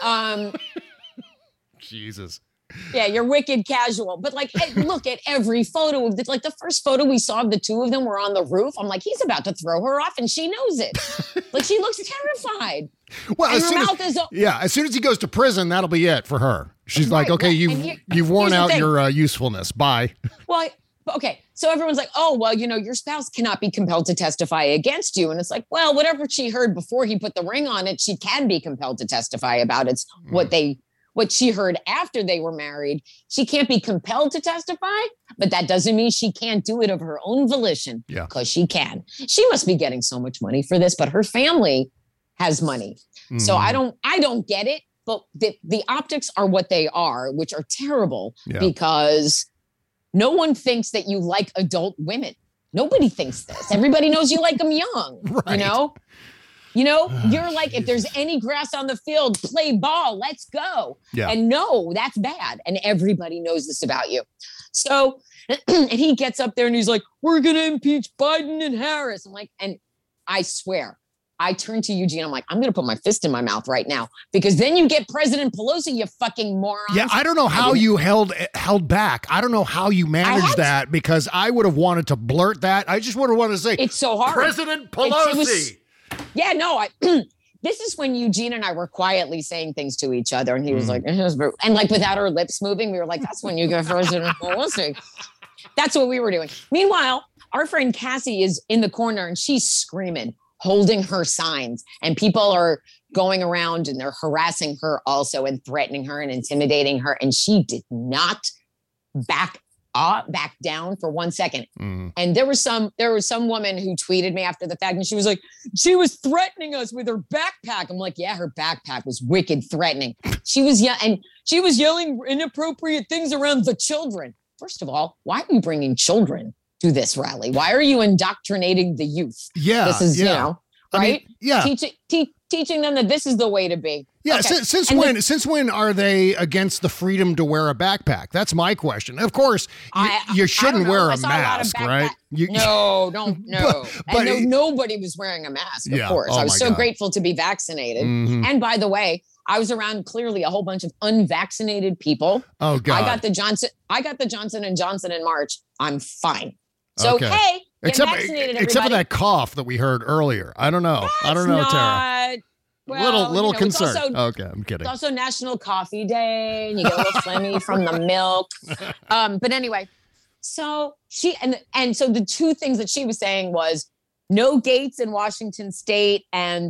Jesus. Yeah, you're wicked casual. But like, look at every photo of this. Like the first photo we saw of the two of them were on the roof. I'm like, he's about to throw her off and she knows it. Like she looks terrified. Well, and her mouth is as soon as he goes to prison, that'll be it for her. She's like, okay, you've worn out your usefulness. Bye. Well, okay. So everyone's like, oh, well, your spouse cannot be compelled to testify against you. And it's like, well, whatever she heard before he put the ring on it, she can be compelled to testify about. It's what she heard after they were married. She can't be compelled to testify, but that doesn't mean she can't do it of her own volition. Yeah. Because she can. She must be getting so much money for this, but her family has money. So I don't get it. but the optics are what they are, which are terrible Yeah. because no one thinks that you like adult women. Nobody thinks this. Everybody knows you like them young, Right. You're like, if there's any grass on the field, play ball, let's go. Yeah. And no, that's bad. And everybody knows this about you. So, and he gets up there and he's like, we're going to impeach Biden and Harris. I'm like, and I swear, I turned to Eugene. I'm like, I'm going to put my fist in my mouth right now because then you get President Pelosi, you fucking moron. Yeah, I don't know how you held back. I don't know how you managed that because I would have wanted to blurt that. I just would have wanted to say, it's so hard. President Pelosi. This is when Eugene and I were quietly saying things to each other, and he was like, and like without our lips moving, we were like, that's when you get President Pelosi. That's what we were doing. Meanwhile, our friend Cassie is in the corner and she's screaming, holding her signs, and people are going around and they're harassing her also and threatening her and intimidating her. And she did not back down for 1 second. And there was some woman who tweeted me after the fact and she was like, she was threatening us with her backpack. I'm like, yeah, her backpack was wicked threatening. She was yelling inappropriate things around the children. First of all, why are you bringing children to this rally? Why are you indoctrinating the youth? Yeah. This is, right? I mean, yeah. Teaching them that this is the way to be. Yeah. Okay. Since when are they against the freedom to wear a backpack? That's my question. Of course, you shouldn't wear a mask, right? No. But nobody was wearing a mask, of course. Oh I was so grateful to be vaccinated. And by the way, I was around clearly a whole bunch of unvaccinated people. Oh God. I got the Johnson & Johnson in March. I'm fine. So, Okay. hey, Except except for that cough that we heard earlier. I don't know. Tara. Little concerned. Okay, I'm kidding. It's also National Coffee Day, and you get a little phlegmy from the milk. But anyway, so she and so the two things that she was saying was no Gates in Washington State and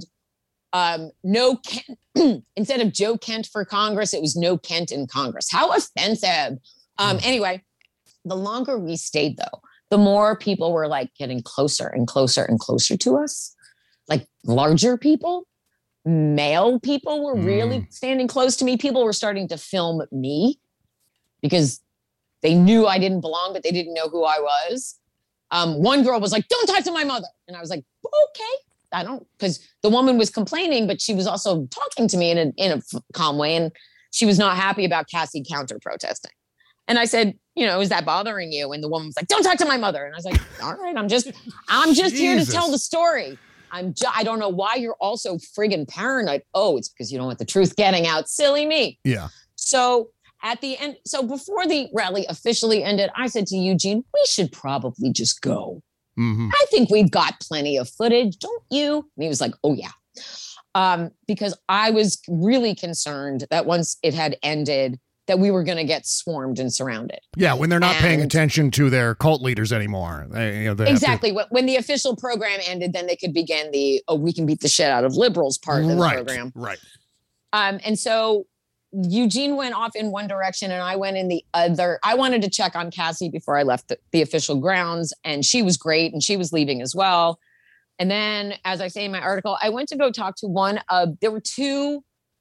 no Kent. Instead of Joe Kent for Congress, it was no Kent in Congress. How offensive. Anyway, the longer we stayed, though, the more people were like getting closer and closer and closer to us, like larger people. Male people were really standing close to me. People were starting to film me because they knew I didn't belong, but they didn't know who I was. One girl was like, don't talk to my mother. And I was like, okay, because the woman was complaining, but she was also talking to me in a calm way. And she was not happy about Cassie counter protesting. And I said, is that bothering you? And the woman was like, don't talk to my mother. And I was like, all right, I'm just here to tell the story. I don't know why you're also friggin' paranoid. Oh, it's because you don't want the truth getting out. Silly me. Yeah. So at the end, before the rally officially ended, I said to Eugene, we should probably just go. I think we've got plenty of footage, don't you? And he was like, oh yeah. Because I was really concerned that once it had ended, that we were going to get swarmed and surrounded. Yeah, when they're not paying attention to their cult leaders anymore. They exactly. When the official program ended, then they could begin we can beat the shit out of liberals part of the program. Right. And so Eugene went off in one direction and I went in the other. I wanted to check on Cassie before I left the official grounds, and she was great and she was leaving as well. And then, as I say in my article, I went to go talk to there were two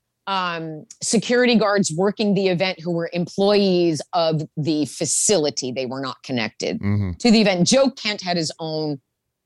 security guards working the event who were employees of the facility. They were not connected to the event. Joe Kent had his own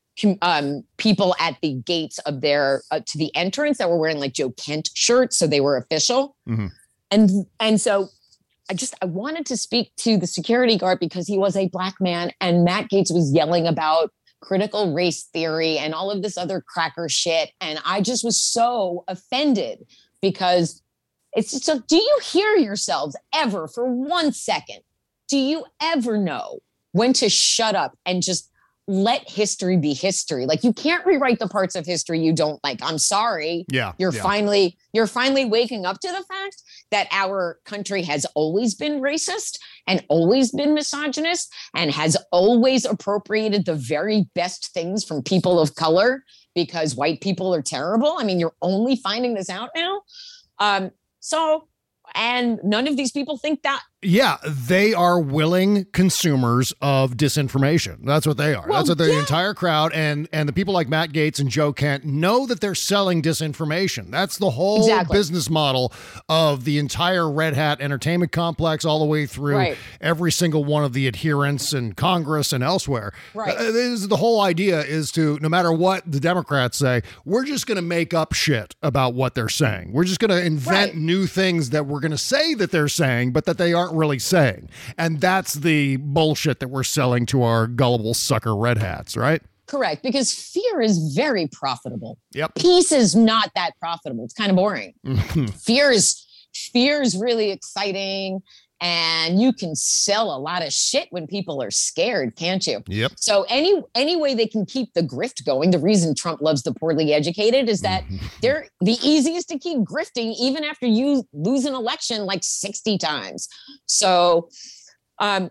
people at the gates of their to the entrance that were wearing like Joe Kent shirts, so they were official. And so I wanted to speak to the security guard because he was a black man, and Matt Gaetz was yelling about critical race theory and all of this other cracker shit, and I just was so offended. Because it's just do you hear yourselves ever for 1 second? Do you ever know when to shut up and just let history be history? Like, you can't rewrite the parts of history you don't like. I'm sorry. Yeah. You're finally waking up to the fact that our country has always been racist and always been misogynist and has always appropriated the very best things from people of color because white people are terrible. I mean, you're only finding this out now. And none of these people think that Yeah, they are willing consumers of disinformation. That's what they are. Well, That's what the entire crowd and the people like Matt Gaetz and Joe Kent know that they're selling disinformation. That's the whole business model of the entire Red Hat entertainment complex, all the way through every single one of the adherents in Congress and elsewhere. Right. The whole idea is to, no matter what the Democrats say, we're just going to make up shit about what they're saying. We're just going to invent new things that we're going to say that they're saying, but that they aren't really saying. And that's the bullshit that we're selling to our gullible sucker Red Hats, right? Correct, because fear is very profitable. Yep. Peace is not that profitable. It's kind of boring. Fear is really exciting, and you can sell a lot of shit when people are scared, can't you? Yep. So any way they can keep the grift going, the reason Trump loves the poorly educated is that they're the easiest to keep grifting even after you lose an election like 60 times. So as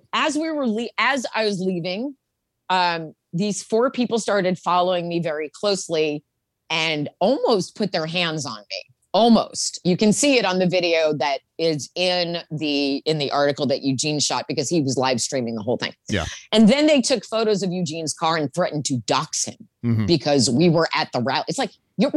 I was leaving, these 4 people started following me very closely and almost put their hands on me. Almost. You can see it on the video that is in the article that Eugene shot, because he was live streaming the whole thing. Yeah. And then they took photos of Eugene's car and threatened to dox him because we were at the rally. It's like,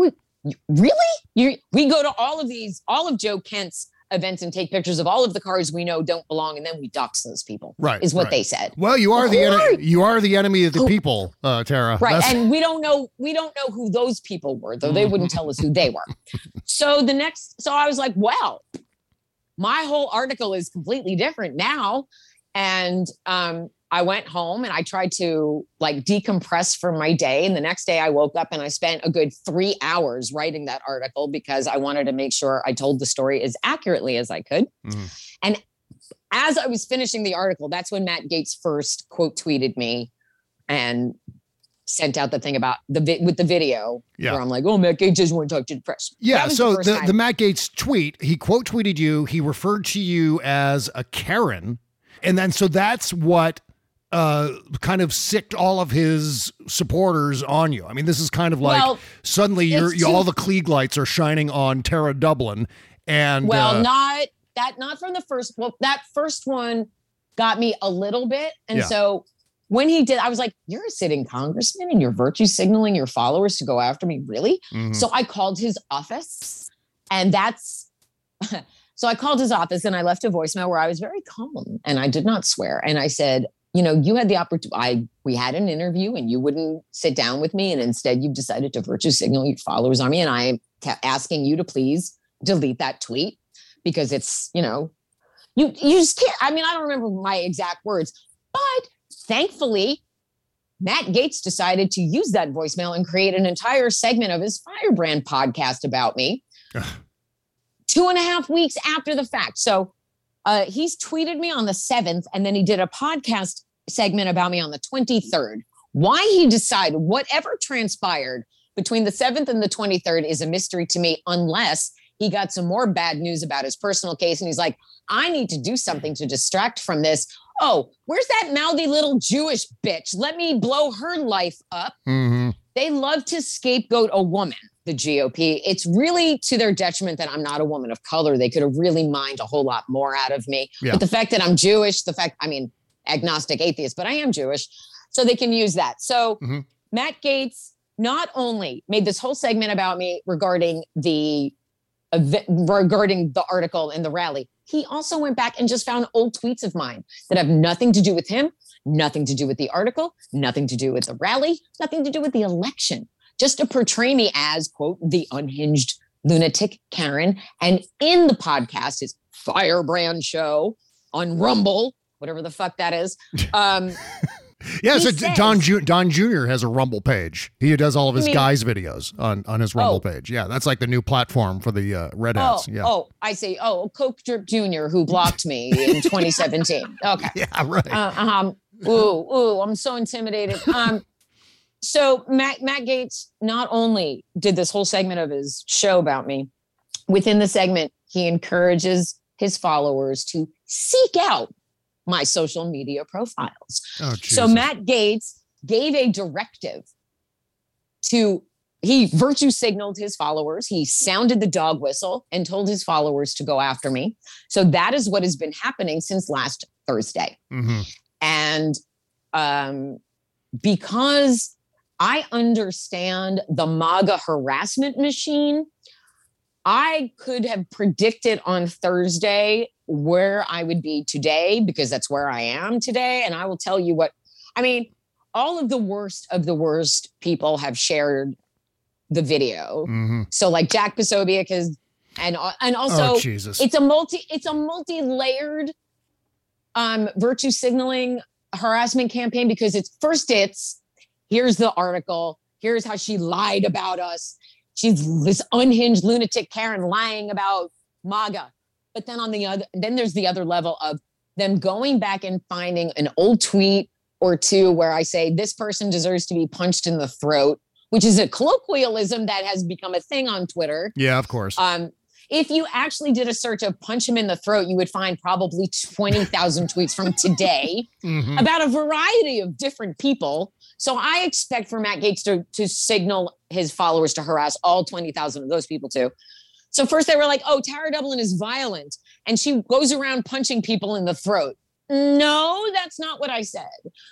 really? We go to all of Joe Kent's events and take pictures of all of the cars we know don't belong, and then we dox those people. Right. Is what they said. Well, you are the enemy of the people, Tara. Right. And we don't know who those people were, though they wouldn't tell us who they were. So I was like, well, my whole article is completely different now. And I went home and I tried to decompress from my day. And the next day I woke up and I spent a good 3 hours writing that article because I wanted to make sure I told the story as accurately as I could. And as I was finishing the article, that's when Matt Gaetz first quote tweeted me and sent out the thing about with the video where I'm like, oh, Matt Gaetz doesn't want to talk to the press. Yeah. So the Matt Gaetz tweet, he quote tweeted you. He referred to you as a Karen. And then so that's what kind of sicked all of his supporters on you. I mean, this is kind of like suddenly all the Klieg lights are shining on Tara Dublin. And not from the first. Well, that first one got me a little bit. And so when he did, I was like, you're a sitting congressman and you're virtue signaling your followers to go after me. Really? So I called his office, and so I called his office and I left a voicemail where I was very calm and I did not swear. And I said, you had the opportunity. We had an interview and you wouldn't sit down with me. And instead you've decided to virtue signal your followers on me. And I kept asking you to please delete that tweet because it's, you just can't. I mean, I don't remember my exact words, but thankfully Matt Gaetz decided to use that voicemail and create an entire segment of his Firebrand podcast about me 2.5 weeks after the fact. So he's tweeted me on the 7th, and then he did a podcast segment about me on the 23rd. Why he decided, whatever transpired between the 7th and the 23rd is a mystery to me, unless he got some more bad news about his personal case. And he's like, I need to do something to distract from this. Oh, where's that mouthy little Jewish bitch? Let me blow her life up. They love to scapegoat a woman, the GOP. It's really to their detriment that I'm not a woman of color. They could have really mined a whole lot more out of me. Yeah. But the fact that I'm Jewish, agnostic atheist, but I am Jewish. So they can use that. So Matt Gaetz not only made this whole segment about me regarding the article in the rally, he also went back and just found old tweets of mine that have nothing to do with him, nothing to do with the article, nothing to do with the rally, nothing to do with the election, just to portray me as, quote, the unhinged lunatic Karen. And in the podcast, his Firebrand show on Rumble, whatever the fuck that is. Yeah, so Don Jr. has a Rumble page. He does all of his guys videos on his Rumble page. Yeah, that's like the new platform for the Red Hats. I see. Coke Drip Jr. who blocked me in 2017. Okay. Yeah, right. I'm so intimidated. So Matt Gaetz not only did this whole segment of his show about me, within the segment, he encourages his followers to seek out my social media profiles. So Matt Gaetz gave a directive to he virtue signaled his followers. He sounded the dog whistle and told his followers to go after me. So that is what has been happening since last Thursday. Mm-hmm. And because I understand the MAGA harassment machine, I could have predicted on Thursday where I would be today, because that's where I am today. And I will tell you what, I mean, all of the worst people have shared the video. Mm-hmm. So like Jack Posobiec and also it's a multi-layered virtue signaling harassment campaign, because here's the article, here's how she lied about us. She's this unhinged lunatic Karen lying about MAGA. But then there's the other level of them going back and finding an old tweet or two where I say this person deserves to be punched in the throat, which is a colloquialism that has become a thing on Twitter. Yeah, of course. If you actually did a search of punch him in the throat, you would find probably 20,000 tweets from today about a variety of different people. So I expect for Matt Gaetz to signal his followers to harass all 20,000 of those people too. So first they were like, oh, Tara Dublin is violent and she goes around punching people in the throat. No, that's not what I said.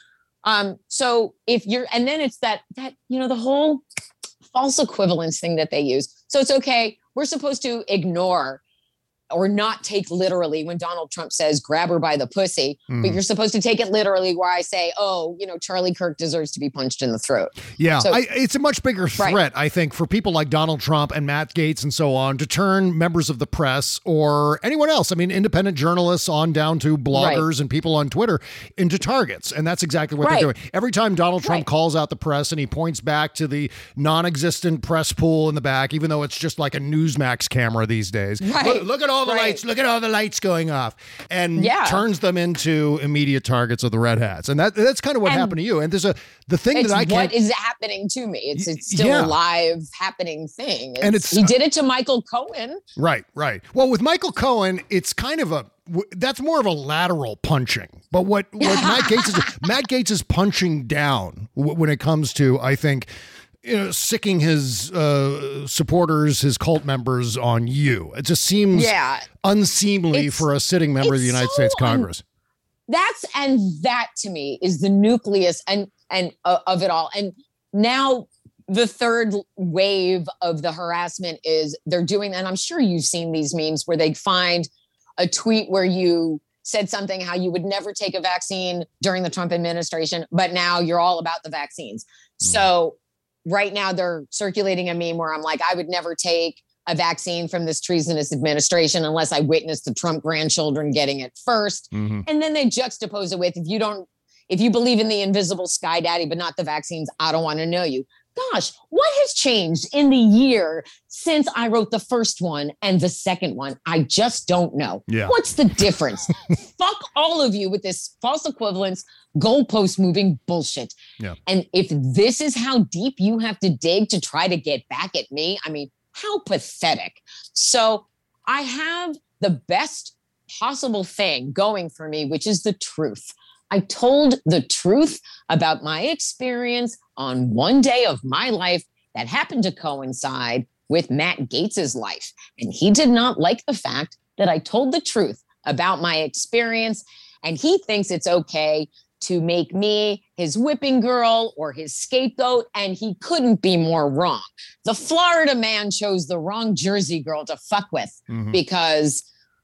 So and then it's that, the whole false equivalence thing that they use. So it's okay. We're supposed to ignore or not take literally when Donald Trump says, grab her by the pussy, but you're supposed to take it literally where I say, Charlie Kirk deserves to be punched in the throat. Yeah, so, it's a much bigger threat, right, I think, for people like Donald Trump and Matt Gaetz and so on to turn members of the press or anyone else, I mean, independent journalists on down to bloggers and people on Twitter into targets. And that's exactly what they're doing. Every time Donald Trump calls out the press and he points back to the non-existent press pool in the back, even though it's just like a Newsmax camera these days. Right. Look at all the lights. Look at all the lights going off, and turns them into immediate targets of the Red Hats. And that's kind of what happened to you. And there's the thing that I can't. What is happening to me? It's still a live happening thing. He did it to Michael Cohen. Right. Well, with Michael Cohen, it's kind of that's more of a lateral punching. But what Matt Gaetz is punching down when it comes to, I think, sicking his supporters, his cult members on you. It just seems unseemly for a sitting member of the United States Congress. That to me is the nucleus and of it all. And now the third wave of the harassment is they're doing, and I'm sure you've seen these memes where they find a tweet where you said something, how you would never take a vaccine during the Trump administration, but now you're all about the vaccines. So right now they're circulating a meme where I'm like, I would never take a vaccine from this treasonous administration unless I witnessed the Trump grandchildren getting it first. And then they juxtapose it with, if you believe in the invisible sky daddy, but not the vaccines, I don't want to know you. Gosh, what has changed in the year since I wrote the first one and the second one? I just don't know. Yeah. What's the difference? Fuck all of you with this false equivalence, goalpost moving bullshit. Yeah. And if this is how deep you have to dig to try to get back at me, I mean, how pathetic. So I have the best possible thing going for me, which is the truth. I told the truth about my experience on one day of my life that happened to coincide with Matt Gaetz's life. And he did not like the fact that I told the truth about my experience. And he thinks it's okay to make me his whipping girl or his scapegoat. And he couldn't be more wrong. The Florida man chose the wrong Jersey girl to fuck with because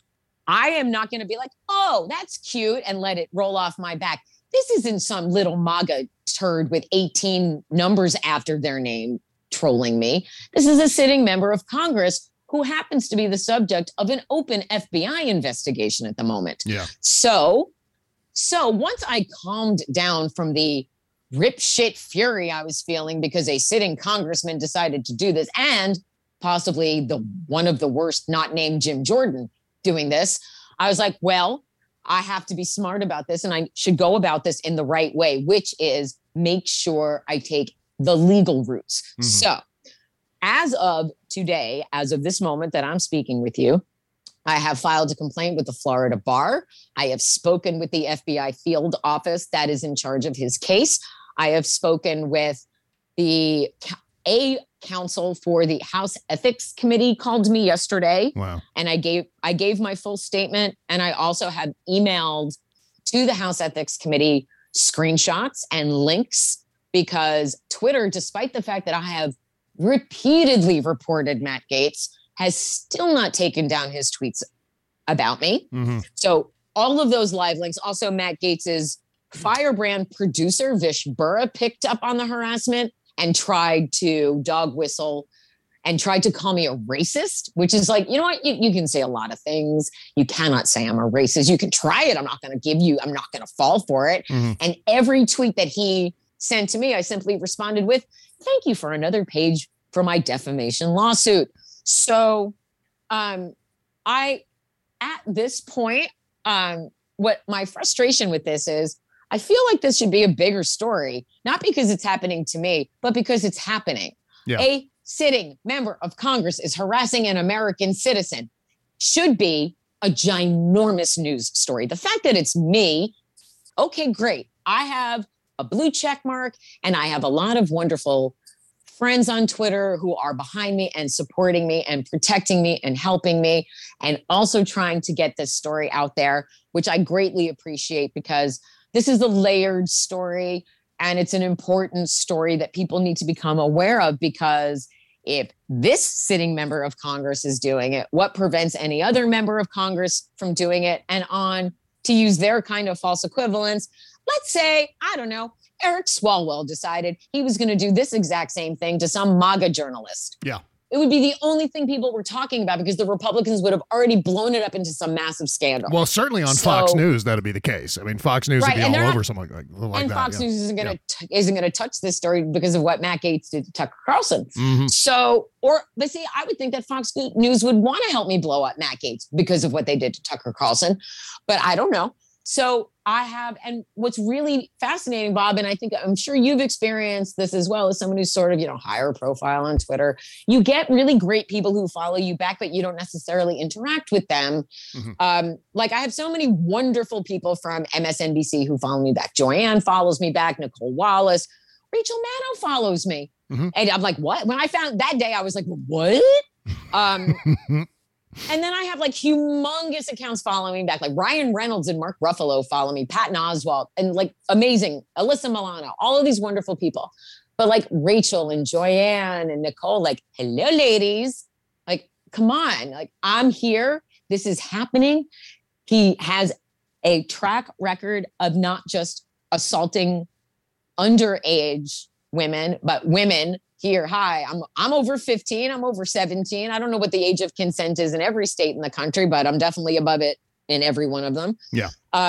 I am not going to be like, oh, that's cute and let it roll off my back. This isn't some little MAGA turd with 18 numbers after their name trolling me. This is a sitting member of Congress who happens to be the subject of an open FBI investigation at the moment. Yeah. So once I calmed down from the rip shit fury I was feeling because a sitting congressman decided to do this, and possibly one of the worst not named Jim Jordan doing this, I was like, well, I have to be smart about this and I should go about this in the right way, which is make sure I take the legal routes. So as of today, as of this moment that I'm speaking with you, I have filed a complaint with the Florida Bar. I have spoken with the FBI field office that is in charge of his case. I have spoken with the a counsel for the House Ethics Committee called me yesterday. Wow. And I gave my full statement. And I also have emailed to the House Ethics Committee screenshots and links, because Twitter, despite the fact that I have repeatedly reported Matt Gaetz, has still not taken down his tweets about me. Mm-hmm. So all of those live links, also Matt Gaetz's firebrand producer, Vish Burra, picked up on the harassment and tried to dog whistle and tried to call me a racist, which is like, you know what? You can say a lot of things. You cannot say I'm a racist. You can try it. I'm not going to fall for it. Mm-hmm. And every tweet that he sent to me, I simply responded with, thank you for another page for my defamation lawsuit. So at this point, what my frustration with this is, I feel like this should be a bigger story, not because it's happening to me, but because it's happening. Yeah. A sitting member of Congress is harassing an American citizen. Should be a ginormous news story. The fact that it's me, okay, great. I have a blue check mark and I have a lot of wonderful friends on Twitter who are behind me and supporting me and protecting me and helping me and also trying to get this story out there, which I greatly appreciate, because this is a layered story and it's an important story that people need to become aware of, because if this sitting member of Congress is doing it, what prevents any other member of Congress from doing it? And on to use their kind of false equivalence, let's say, I don't know, Eric Swalwell decided he was going to do this exact same thing to some MAGA journalist. Yeah. It would be the only thing people were talking about, because the Republicans would have already blown it up into some massive scandal. Well, certainly on Fox News, that'd be the case. I mean, Fox News would be all over something like that. And Fox News isn't going to touch this story because of what Matt Gaetz did to Tucker Carlson. Mm-hmm. So, but see, I would think that Fox News would want to help me blow up Matt Gaetz because of what they did to Tucker Carlson, but I don't know. So and what's really fascinating, Bob, and I'm sure you've experienced this as well, as someone who's sort of, higher profile on Twitter, you get really great people who follow you back, but you don't necessarily interact with them. Mm-hmm. Like I have so many wonderful people from MSNBC who follow me back. Joanne follows me back. Nicole Wallace, Rachel Maddow follows me. Mm-hmm. And I'm like, what? When I found that day, I was like, what? And then I have like humongous accounts following me back. Like Ryan Reynolds and Mark Ruffalo follow me, Patton Oswalt, and like amazing, Alyssa Milano, all of these wonderful people. But like Rachel and Joanne and Nicole, like, hello, ladies. Like, come on. Like, I'm here. This is happening. He has a track record of not just assaulting underage women, but women here. Hi, I'm over 15. I'm over 17. I don't know what the age of consent is in every state in the country, but I'm definitely above it in every one of them. Yeah.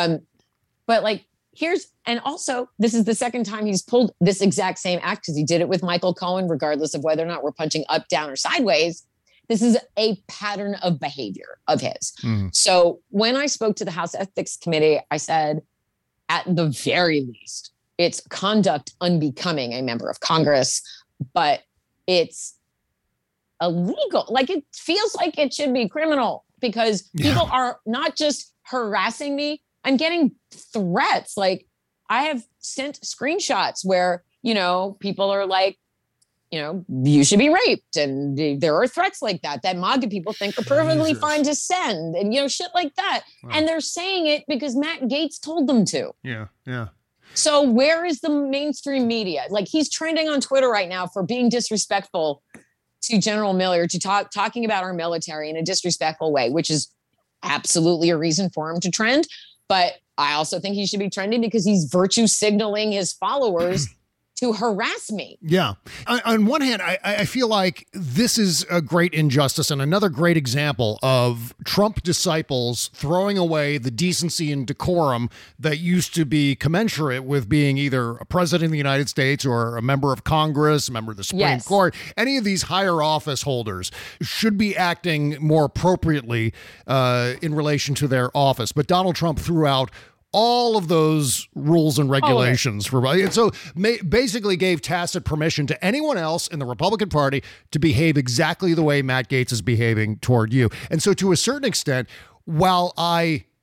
But like, and also this is the second time he's pulled this exact same act, because he did it with Michael Cohen, regardless of whether or not we're punching up, down, or sideways. This is a pattern of behavior of his. Mm. So when I spoke to the House Ethics Committee, I said, at the very least, it's conduct unbecoming a member of Congress, but it's illegal. Like, it feels like it should be criminal, because people are not just harassing me. I'm getting threats. Like, I have sent screenshots where, people are like, you should be raped. And there are threats like that MAGA people think are perfectly fine to send, and, shit like that. Wow. And they're saying it because Matt Gaetz told them to. Yeah. Yeah. So where is the mainstream media? Like, he's trending on Twitter right now for being disrespectful to General Miller, to talking about our military in a disrespectful way, which is absolutely a reason for him to trend. But I also think he should be trending because he's virtue signaling his followers to harass me. Yeah. On one hand, I feel like this is a great injustice and another great example of Trump disciples throwing away the decency and decorum that used to be commensurate with being either a president of the United States or a member of Congress, a member of the Supreme Court. Any of these higher office holders should be acting more appropriately in relation to their office. But Donald Trump threw out all of those rules and regulations and so basically gave tacit permission to anyone else in the Republican Party to behave exactly the way Matt Gaetz is behaving toward you. And so to a certain extent, while I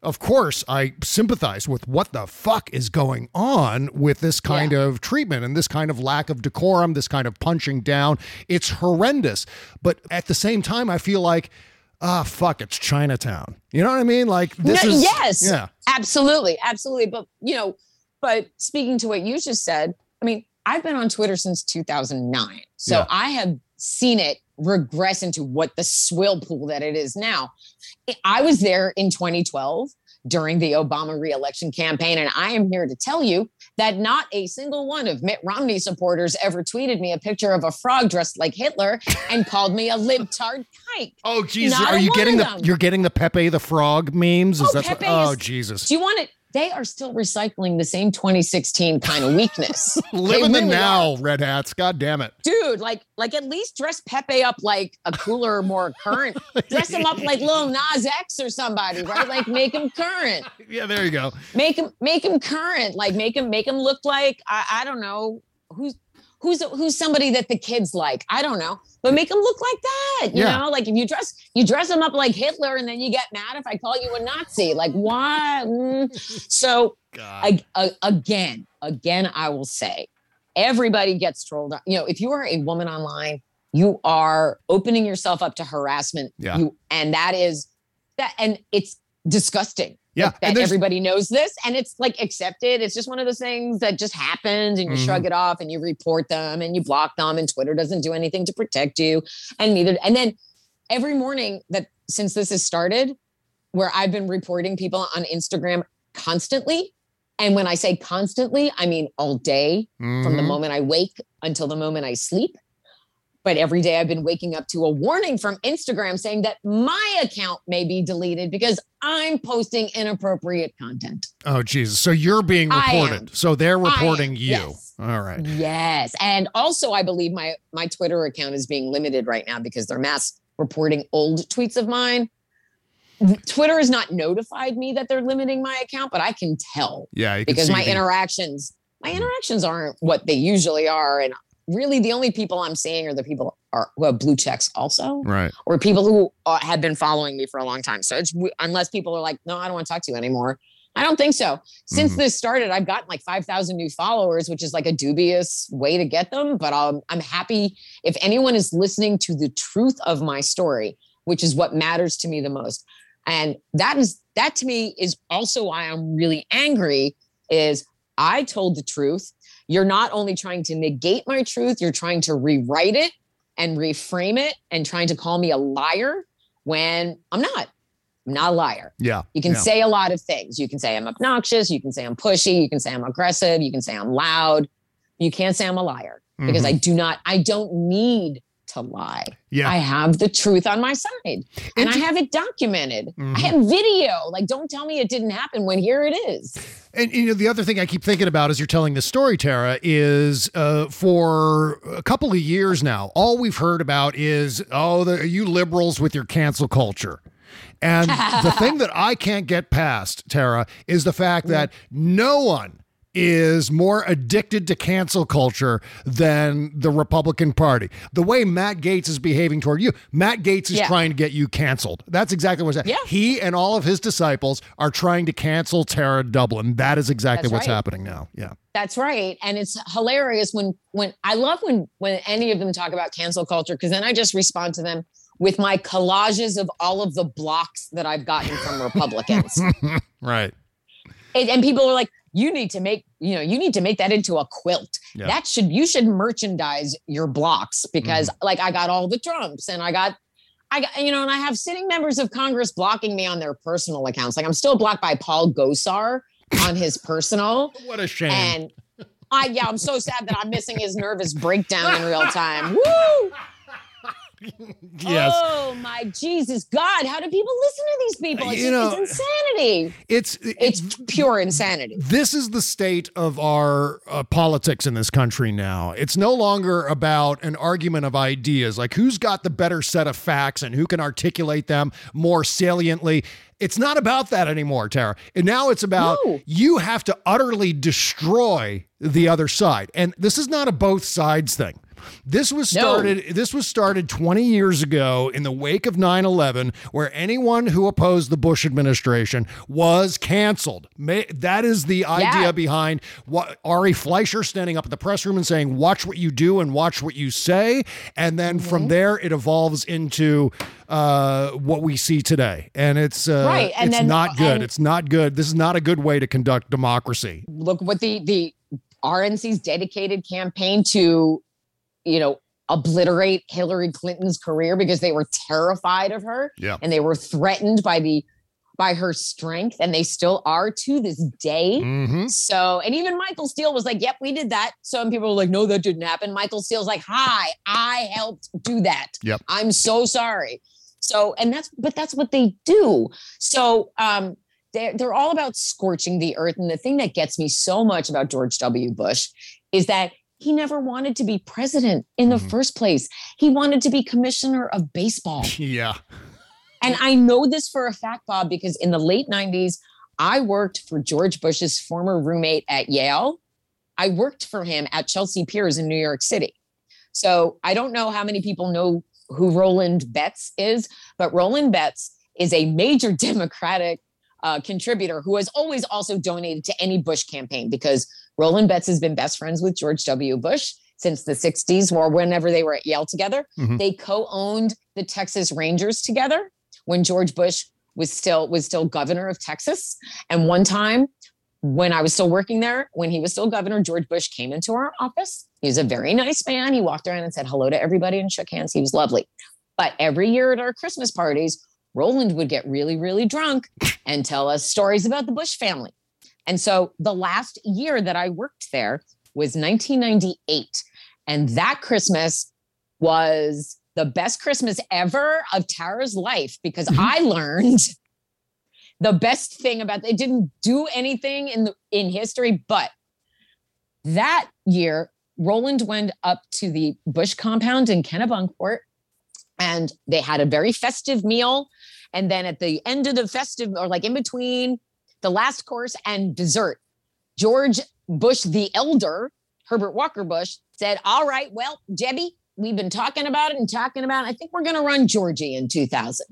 of course, I sympathize with what the fuck is going on with this kind of treatment and this kind of lack of decorum, this kind of punching down. It's horrendous. But at the same time, I feel like, fuck, it's Chinatown. You know what I mean? Like this is. Yes. Yeah. Absolutely. Absolutely. But, but speaking to what you just said, I mean, I've been on Twitter since 2009. So I have seen it regress into what the swill pool that it is now. I was there in 2012 during the Obama re-election campaign, and I am here to tell you that not a single one of Mitt Romney supporters ever tweeted me a picture of a frog dressed like Hitler and called me a libtard kike. Oh, Jesus. Are you getting you're getting the Pepe the Frog memes? Jesus. Do you want it? They are still recycling the same 2016 kind of weakness. Living really now, Red Hats. God damn it. Dude, like at least dress Pepe up like a cooler, more current. Dress him up like Lil Nas X or somebody, right? Like make him current. Yeah, there you go. Make him current. Like make him look like I don't know who's somebody that the kids like. I don't know. But make them look like that, you know? Like if you dress them up like Hitler and then you get mad if I call you a Nazi. Like why? So again, I will say everybody gets trolled. If you are a woman online, you are opening yourself up to harassment. Yeah. And it's disgusting. Yeah. That everybody knows this and it's like accepted. It's just one of those things that just happens and you shrug it off and you report them and you block them and Twitter doesn't do anything to protect you. And then every morning that since this has started, where I've been reporting people on Instagram constantly. And when I say constantly, I mean all day from the moment I wake until the moment I sleep. But every day I've been waking up to a warning from Instagram saying that my account may be deleted because I'm posting inappropriate content. Oh, Jesus. So you're being reported. So they're reporting you. Yes. All right. Yes. And also I believe my Twitter account is being limited right now because they're mass reporting old tweets of mine. Twitter has not notified me that they're limiting my account, but I can tell. Yeah. You can because see my interactions aren't what they usually are. And really, the only people I'm seeing are the people who have blue checks also. Right. Or people who have been following me for a long time. So unless people are like, no, I don't want to talk to you anymore. I don't think so. Since this started, I've gotten like 5,000 new followers, which is like a dubious way to get them. But I'm happy if anyone is listening to the truth of my story, which is what matters to me the most. And that to me is also why I'm really angry is I told the truth. You're not only trying to negate my truth, you're trying to rewrite it and reframe it and trying to call me a liar when I'm not. I'm not a liar. Yeah. You can say a lot of things. You can say I'm obnoxious. You can say I'm pushy. You can say I'm aggressive. You can say I'm loud. You can't say I'm a liar because I don't need to lie. Yeah. I have the truth on my side and I have it documented. I have video. Like, don't tell me it didn't happen when here it is. And the other thing I keep thinking about as you're telling this story, Tara, is for a couple of years now, all we've heard about is, you liberals with your cancel culture. And the thing that I can't get past, Tara, is the fact that no one is more addicted to cancel culture than the Republican Party. The way Matt Gaetz is behaving toward you, Matt Gaetz is trying to get you canceled. That's exactly what's happening. Yeah. He and all of his disciples are trying to cancel Tara Dublin. That is exactly what's happening now. Yeah. That's right. And it's hilarious when I love when any of them talk about cancel culture, because then I just respond to them with my collages of all of the blocks that I've gotten from Republicans. Right. And people are like, you need to make that into a quilt. Yeah. You should merchandise your blocks because like I got all the Trumps and I got, and I have sitting members of Congress blocking me on their personal accounts. Like I'm still blocked by Paul Gosar on his personal. What a shame. And I'm so sad that I'm missing his nervous breakdown in real time. Woo! Yes. Oh my Jesus God! How do people listen to these people? It's insanity. It's pure insanity. This is the state of our politics in this country now. It's no longer about an argument of ideas, like who's got the better set of facts and who can articulate them more saliently. It's not about that anymore, Tara. And now it's about you have to utterly destroy the other side. And this is not a both sides thing. This was started 20 years ago in the wake of 9/11, where anyone who opposed the Bush administration was canceled. That is the idea behind what Ari Fleischer standing up at the press room and saying, watch what you do and watch what you say. And then from there, it evolves into what we see today. And it's right. And it's not good. It's not good. This is not a good way to conduct democracy. Look what the RNC's dedicated campaign to, obliterate Hillary Clinton's career because they were terrified of her. Yeah. And they were threatened by her strength, and they still are to this day. Mm-hmm. So, and even Michael Steele was like, yep, we did that. Some people were like, no, that didn't happen. Michael Steele's like, hi, I helped do that. Yep. I'm so sorry. So, that's what they do. So, they're all about scorching the earth. And the thing that gets me so much about George W. Bush is that he never wanted to be president in the first place. He wanted to be commissioner of baseball. Yeah. And I know this for a fact, Bob, because in the late 90s, I worked for George Bush's former roommate at Yale. I worked for him at Chelsea Piers in New York City. So I don't know how many people know who Roland Betts is, but Roland Betts is a major Democratic contributor who has always also donated to any Bush campaign, because Roland Betts has been best friends with George W. Bush since the 60s, or whenever they were at Yale together. Mm-hmm. They co-owned the Texas Rangers together when George Bush was still governor of Texas. And one time when I was still working there, when he was still governor, George Bush came into our office. He was a very nice man. He walked around and said hello to everybody and shook hands. He was lovely. But every year at our Christmas parties, Roland would get really, really drunk and tell us stories about the Bush family. And so the last year that I worked there was 1998. And that Christmas was the best Christmas ever of Tara's life, because I learned the best thing about it. Didn't do anything in history, but that year, Roland went up to the Bush compound in Kennebunkport, and they had a very festive meal. And then at the end of the festive, or like in between the last course and dessert, George Bush, the elder, Herbert Walker Bush, said, all right, well, Jebby, we've been talking about it. I think we're going to run Georgie in 2000.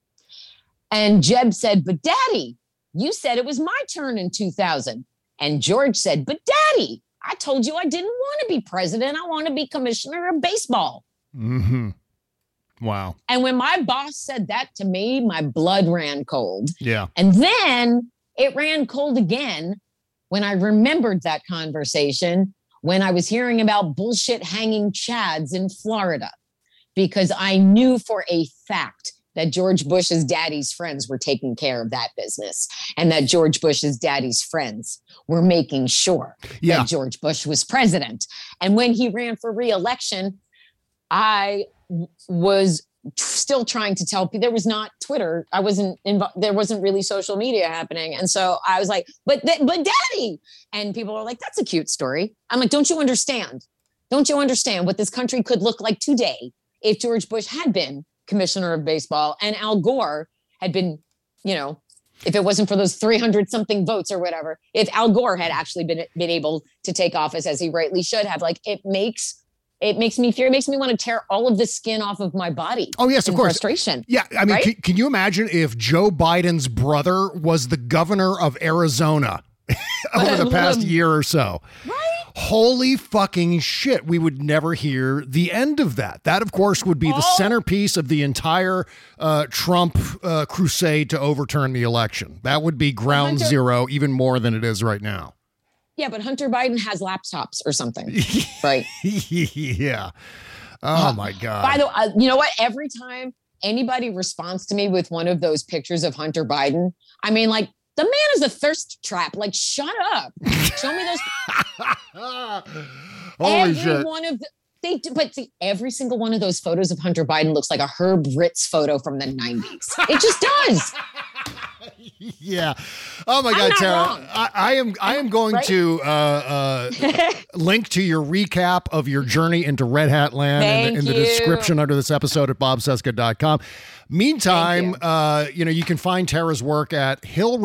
And Jeb said, but Daddy, you said it was my turn in 2000. And George said, but Daddy, I told you I didn't want to be president. I want to be commissioner of baseball. Mm-hmm. Wow. And when my boss said that to me, my blood ran cold. Yeah. And then it ran cold again when I remembered that conversation when I was hearing about bullshit hanging chads in Florida, because I knew for a fact that George Bush's daddy's friends were taking care of that business, and that George Bush's daddy's friends were making sure that George Bush was president. And when he ran for re-election, I was still trying to tell people, there was not Twitter. There wasn't really social media happening. And so I was like, but Daddy. And people were like, that's a cute story. I'm like, don't you understand? Don't you understand what this country could look like today if George Bush had been commissioner of baseball and Al Gore had been, if it wasn't for those 300 something votes or whatever, if Al Gore had actually been able to take office as he rightly should have, like, it makes me fear. It makes me want to tear all of the skin off of my body. Oh, yes, of course. Frustration. Yeah. I mean, right? can you imagine if Joe Biden's brother was the governor of Arizona over the past year or so? Right. Holy fucking shit. We would never hear the end of that. That, of course, would be the centerpiece of the entire Trump crusade to overturn the election. That would be ground zero, even more than it is right now. Yeah, but Hunter Biden has laptops or something, right? Yeah. Oh, my God. By the way, you know what? Every time anybody responds to me with one of those pictures of Hunter Biden, I mean, like, the man is a thirst trap. Like, shut up. Show me those. Holy shit. But see, every single one of those photos of Hunter Biden looks like a Herb Ritz photo from the 90s. It just does. Yeah. Oh my I'm God, not Tara. wrong. I am going Right? to link to your recap of your journey into Red Hat Land in the Thank you. description under this episode at bobcesca.com. Meantime, you can find Tara's work at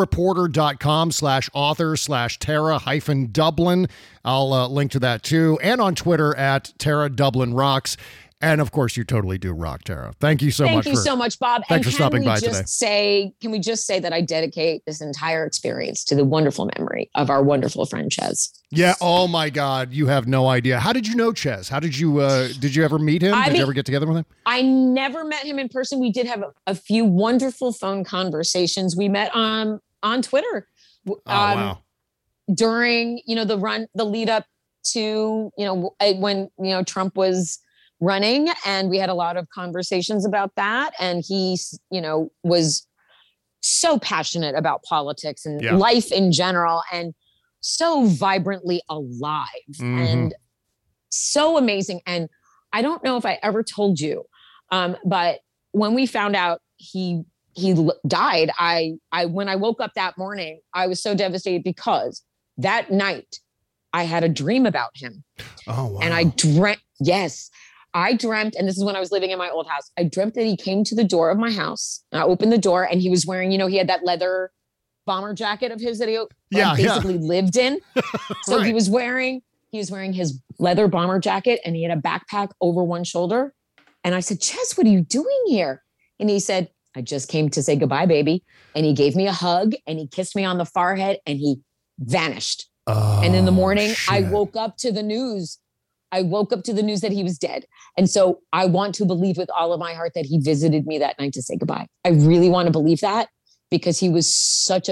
hillreporter.com/author/Tara-Dublin. I'll link to that too. And on Twitter at Tara Dublin Rocks. And of course, you totally do rock, Tara. Thank you so much. Thank you so much, Bob. Thanks for stopping by today. Can we just say that I dedicate this entire experience to the wonderful memory of our wonderful friend Ches? Yeah. Oh my God. You have no idea. How did you know Ches? How did you ever meet him? Did you ever get together with him? I never met him in person. We did have a few wonderful phone conversations. We met on Twitter. Wow. During, the lead up to, when, Trump was running, and we had a lot of conversations about that. And he, was so passionate about politics and life in general, and so vibrantly alive and so amazing. And I don't know if I ever told you, but when we found out he died, when I woke up that morning, I was so devastated because that night I had a dream about him. Oh, wow. And I dreamt, and this is when I was living in my old house. I dreamt that he came to the door of my house, and I opened the door, and he was wearing, he had that leather bomber jacket of his that he basically lived in. So Right. he was wearing his leather bomber jacket, and he had a backpack over one shoulder. And I said, Ches, what are you doing here? And he said, I just came to say goodbye, baby. And he gave me a hug, and he kissed me on the forehead, and he vanished. And in the morning, I woke up to the news. That he was dead. And so I want to believe with all of my heart that he visited me that night to say goodbye. I really want to believe that, because he was such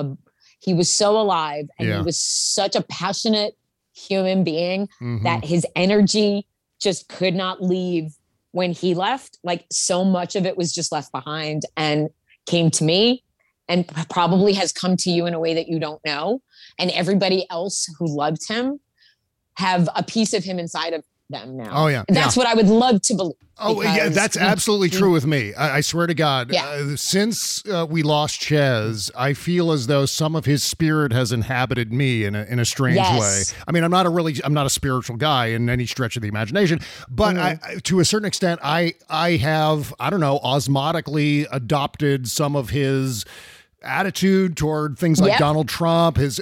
he was so alive, and he was such a passionate human being that his energy just could not leave when he left. Like, so much of it was just left behind and came to me, and probably has come to you in a way that you don't know. And everybody else who loved him have a piece of him inside of them now. Oh, yeah. That's what I would love to believe. Oh, yeah, that's absolutely true with me. I swear to God, since we lost Ches, I feel as though some of his spirit has inhabited me in a strange way. I mean, I'm not a spiritual guy in any stretch of the imagination, but to a certain extent, I have, I don't know, osmotically adopted some of his attitude toward things like Donald Trump, his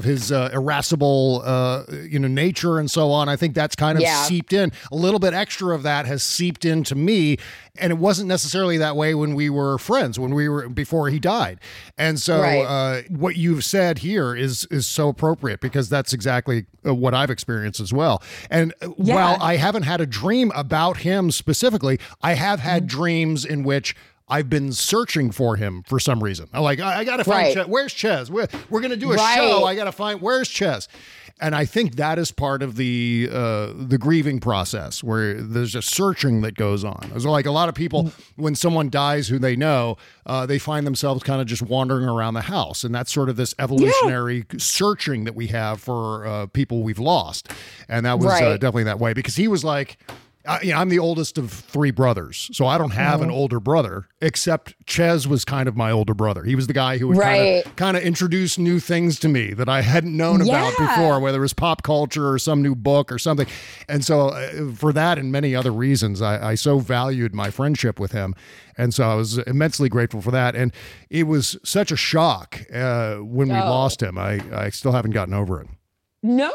irascible, nature and so on. I think that's kind of seeped in. A little bit extra of that has seeped into me. And it wasn't necessarily that way when we were friends, before he died. And so what you've said here is so appropriate, because that's exactly what I've experienced as well. And while I haven't had a dream about him specifically, I have had dreams in which I've been searching for him for some reason. I'm like, I got to find Ches. Where's Ches? We're going to do a show. I got to find, where's Ches? And I think that is part of the grieving process, where there's a searching that goes on. It's like a lot of people, when someone dies who they know, they find themselves kind of just wandering around the house. And that's sort of this evolutionary searching that we have for people we've lost. And that was definitely that way, because he was like, I'm the oldest of three brothers, so I don't have an older brother, except Ches was kind of my older brher. He was the guy who would kind of introduce new things to me that I hadn't known about before, whether it was pop culture or some new book or something. And so for that and many other reasons, I so valued my friendship with him. And so I was immensely grateful for that. And it was such a shock when we lost him. I still haven't gotten over it. No,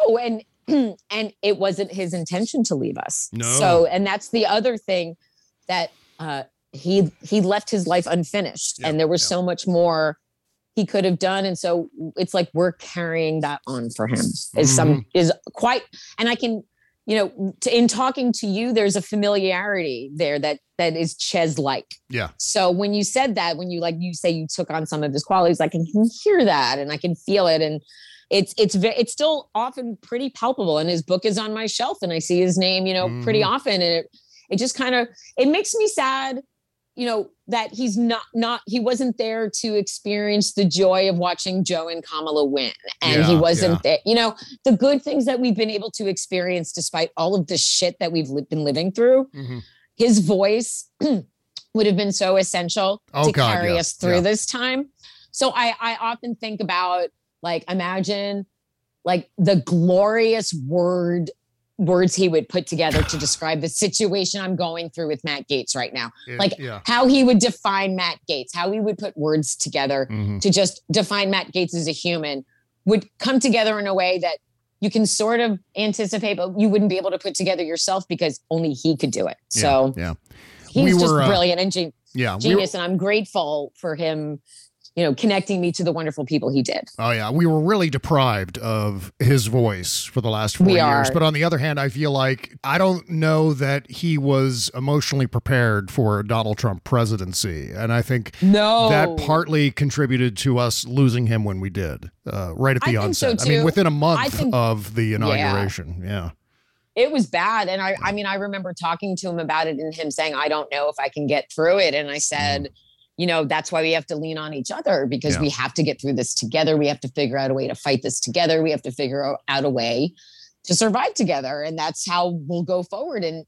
and it wasn't his intention to leave us. No. So, and that's the other thing, that he left his life unfinished, and there was so much more he could have done. And so it's like we're carrying that on for him. Is quite, and I can, in talking to you, there's a familiarity there that is Ches-like. Yeah. So when you said that, when you say you took on some of his qualities, I can hear that and I can feel it. And it's still often pretty palpable, and his book is on my shelf, and I see his name, pretty often. And it just kind of, it makes me sad, that he's he wasn't there to experience the joy of watching Joe and Kamala win. And he wasn't there, the good things that we've been able to experience despite all of the shit that we've been living through. His voice would have been so essential to carry us through this time. So I often think about, like, imagine like the glorious words he would put together to describe the situation I'm going through with Matt Gaetz right now. How he would define Matt Gaetz, how he would put words together to just define Matt Gaetz as a human, would come together in a way that you can sort of anticipate, but you wouldn't be able to put together yourself because only he could do it. So he's just brilliant and genius. And I'm grateful for him, connecting me to the wonderful people he did. Oh, yeah. We were really deprived of his voice for the last 4 years. But on the other hand, I feel like I don't know that he was emotionally prepared for a Donald Trump presidency. And I think that partly contributed to us losing him when we did, right at the onset. I mean, within a month of the inauguration. Yeah. It was bad. And I remember talking to him about it and him saying, I don't know if I can get through it. And I said, that's why we have to lean on each other, because we have to get through this together. We have to figure out a way to fight this together. We have to figure out a way to survive together. And that's how we'll go forward. And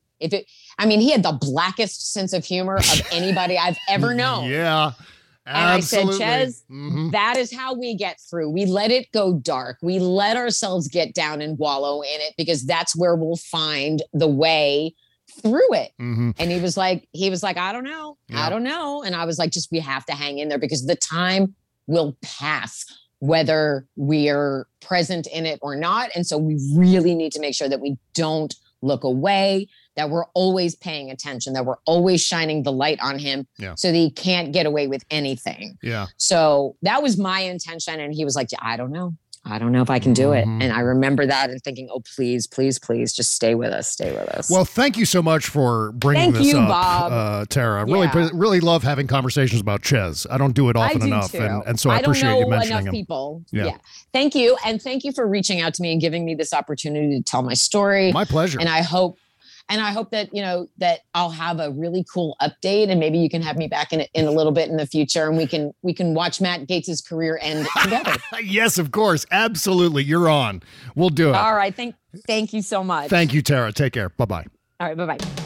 he had the blackest sense of humor of anybody I've ever known. Yeah. Absolutely. And I said, Ches, that is how we get through. We let it go dark. We let ourselves get down and wallow in it, because that's where we'll find the way through it. And he was like, I don't know. I don't know. And I was like, we have to hang in there, because the time will pass whether we're present in it or not. And so we really need to make sure that we don't look away, that we're always paying attention, that we're always shining the light on him so that he can't get away with anything. Yeah. So that was my intention. And he was like, I don't know. I don't know if I can do it. And I remember that and thinking, oh, please, please, please, just stay with us. Stay with us. Well, thank you so much for bringing this up, Bob. Tara. Really love having conversations about Ches. I don't do it often enough. And so I appreciate you mentioning him. People. Yeah. Thank you. And thank you for reaching out to me and giving me this opportunity to tell my story. My pleasure. And I hope that, that I'll have a really cool update, and maybe you can have me back in a little bit in the future, and we can watch Matt Gaetz' career end together. Yes, of course. Absolutely. You're on. We'll do it. All right. Thank you so much. Thank you, Tara. Take care. Bye-bye. All right. Bye-bye.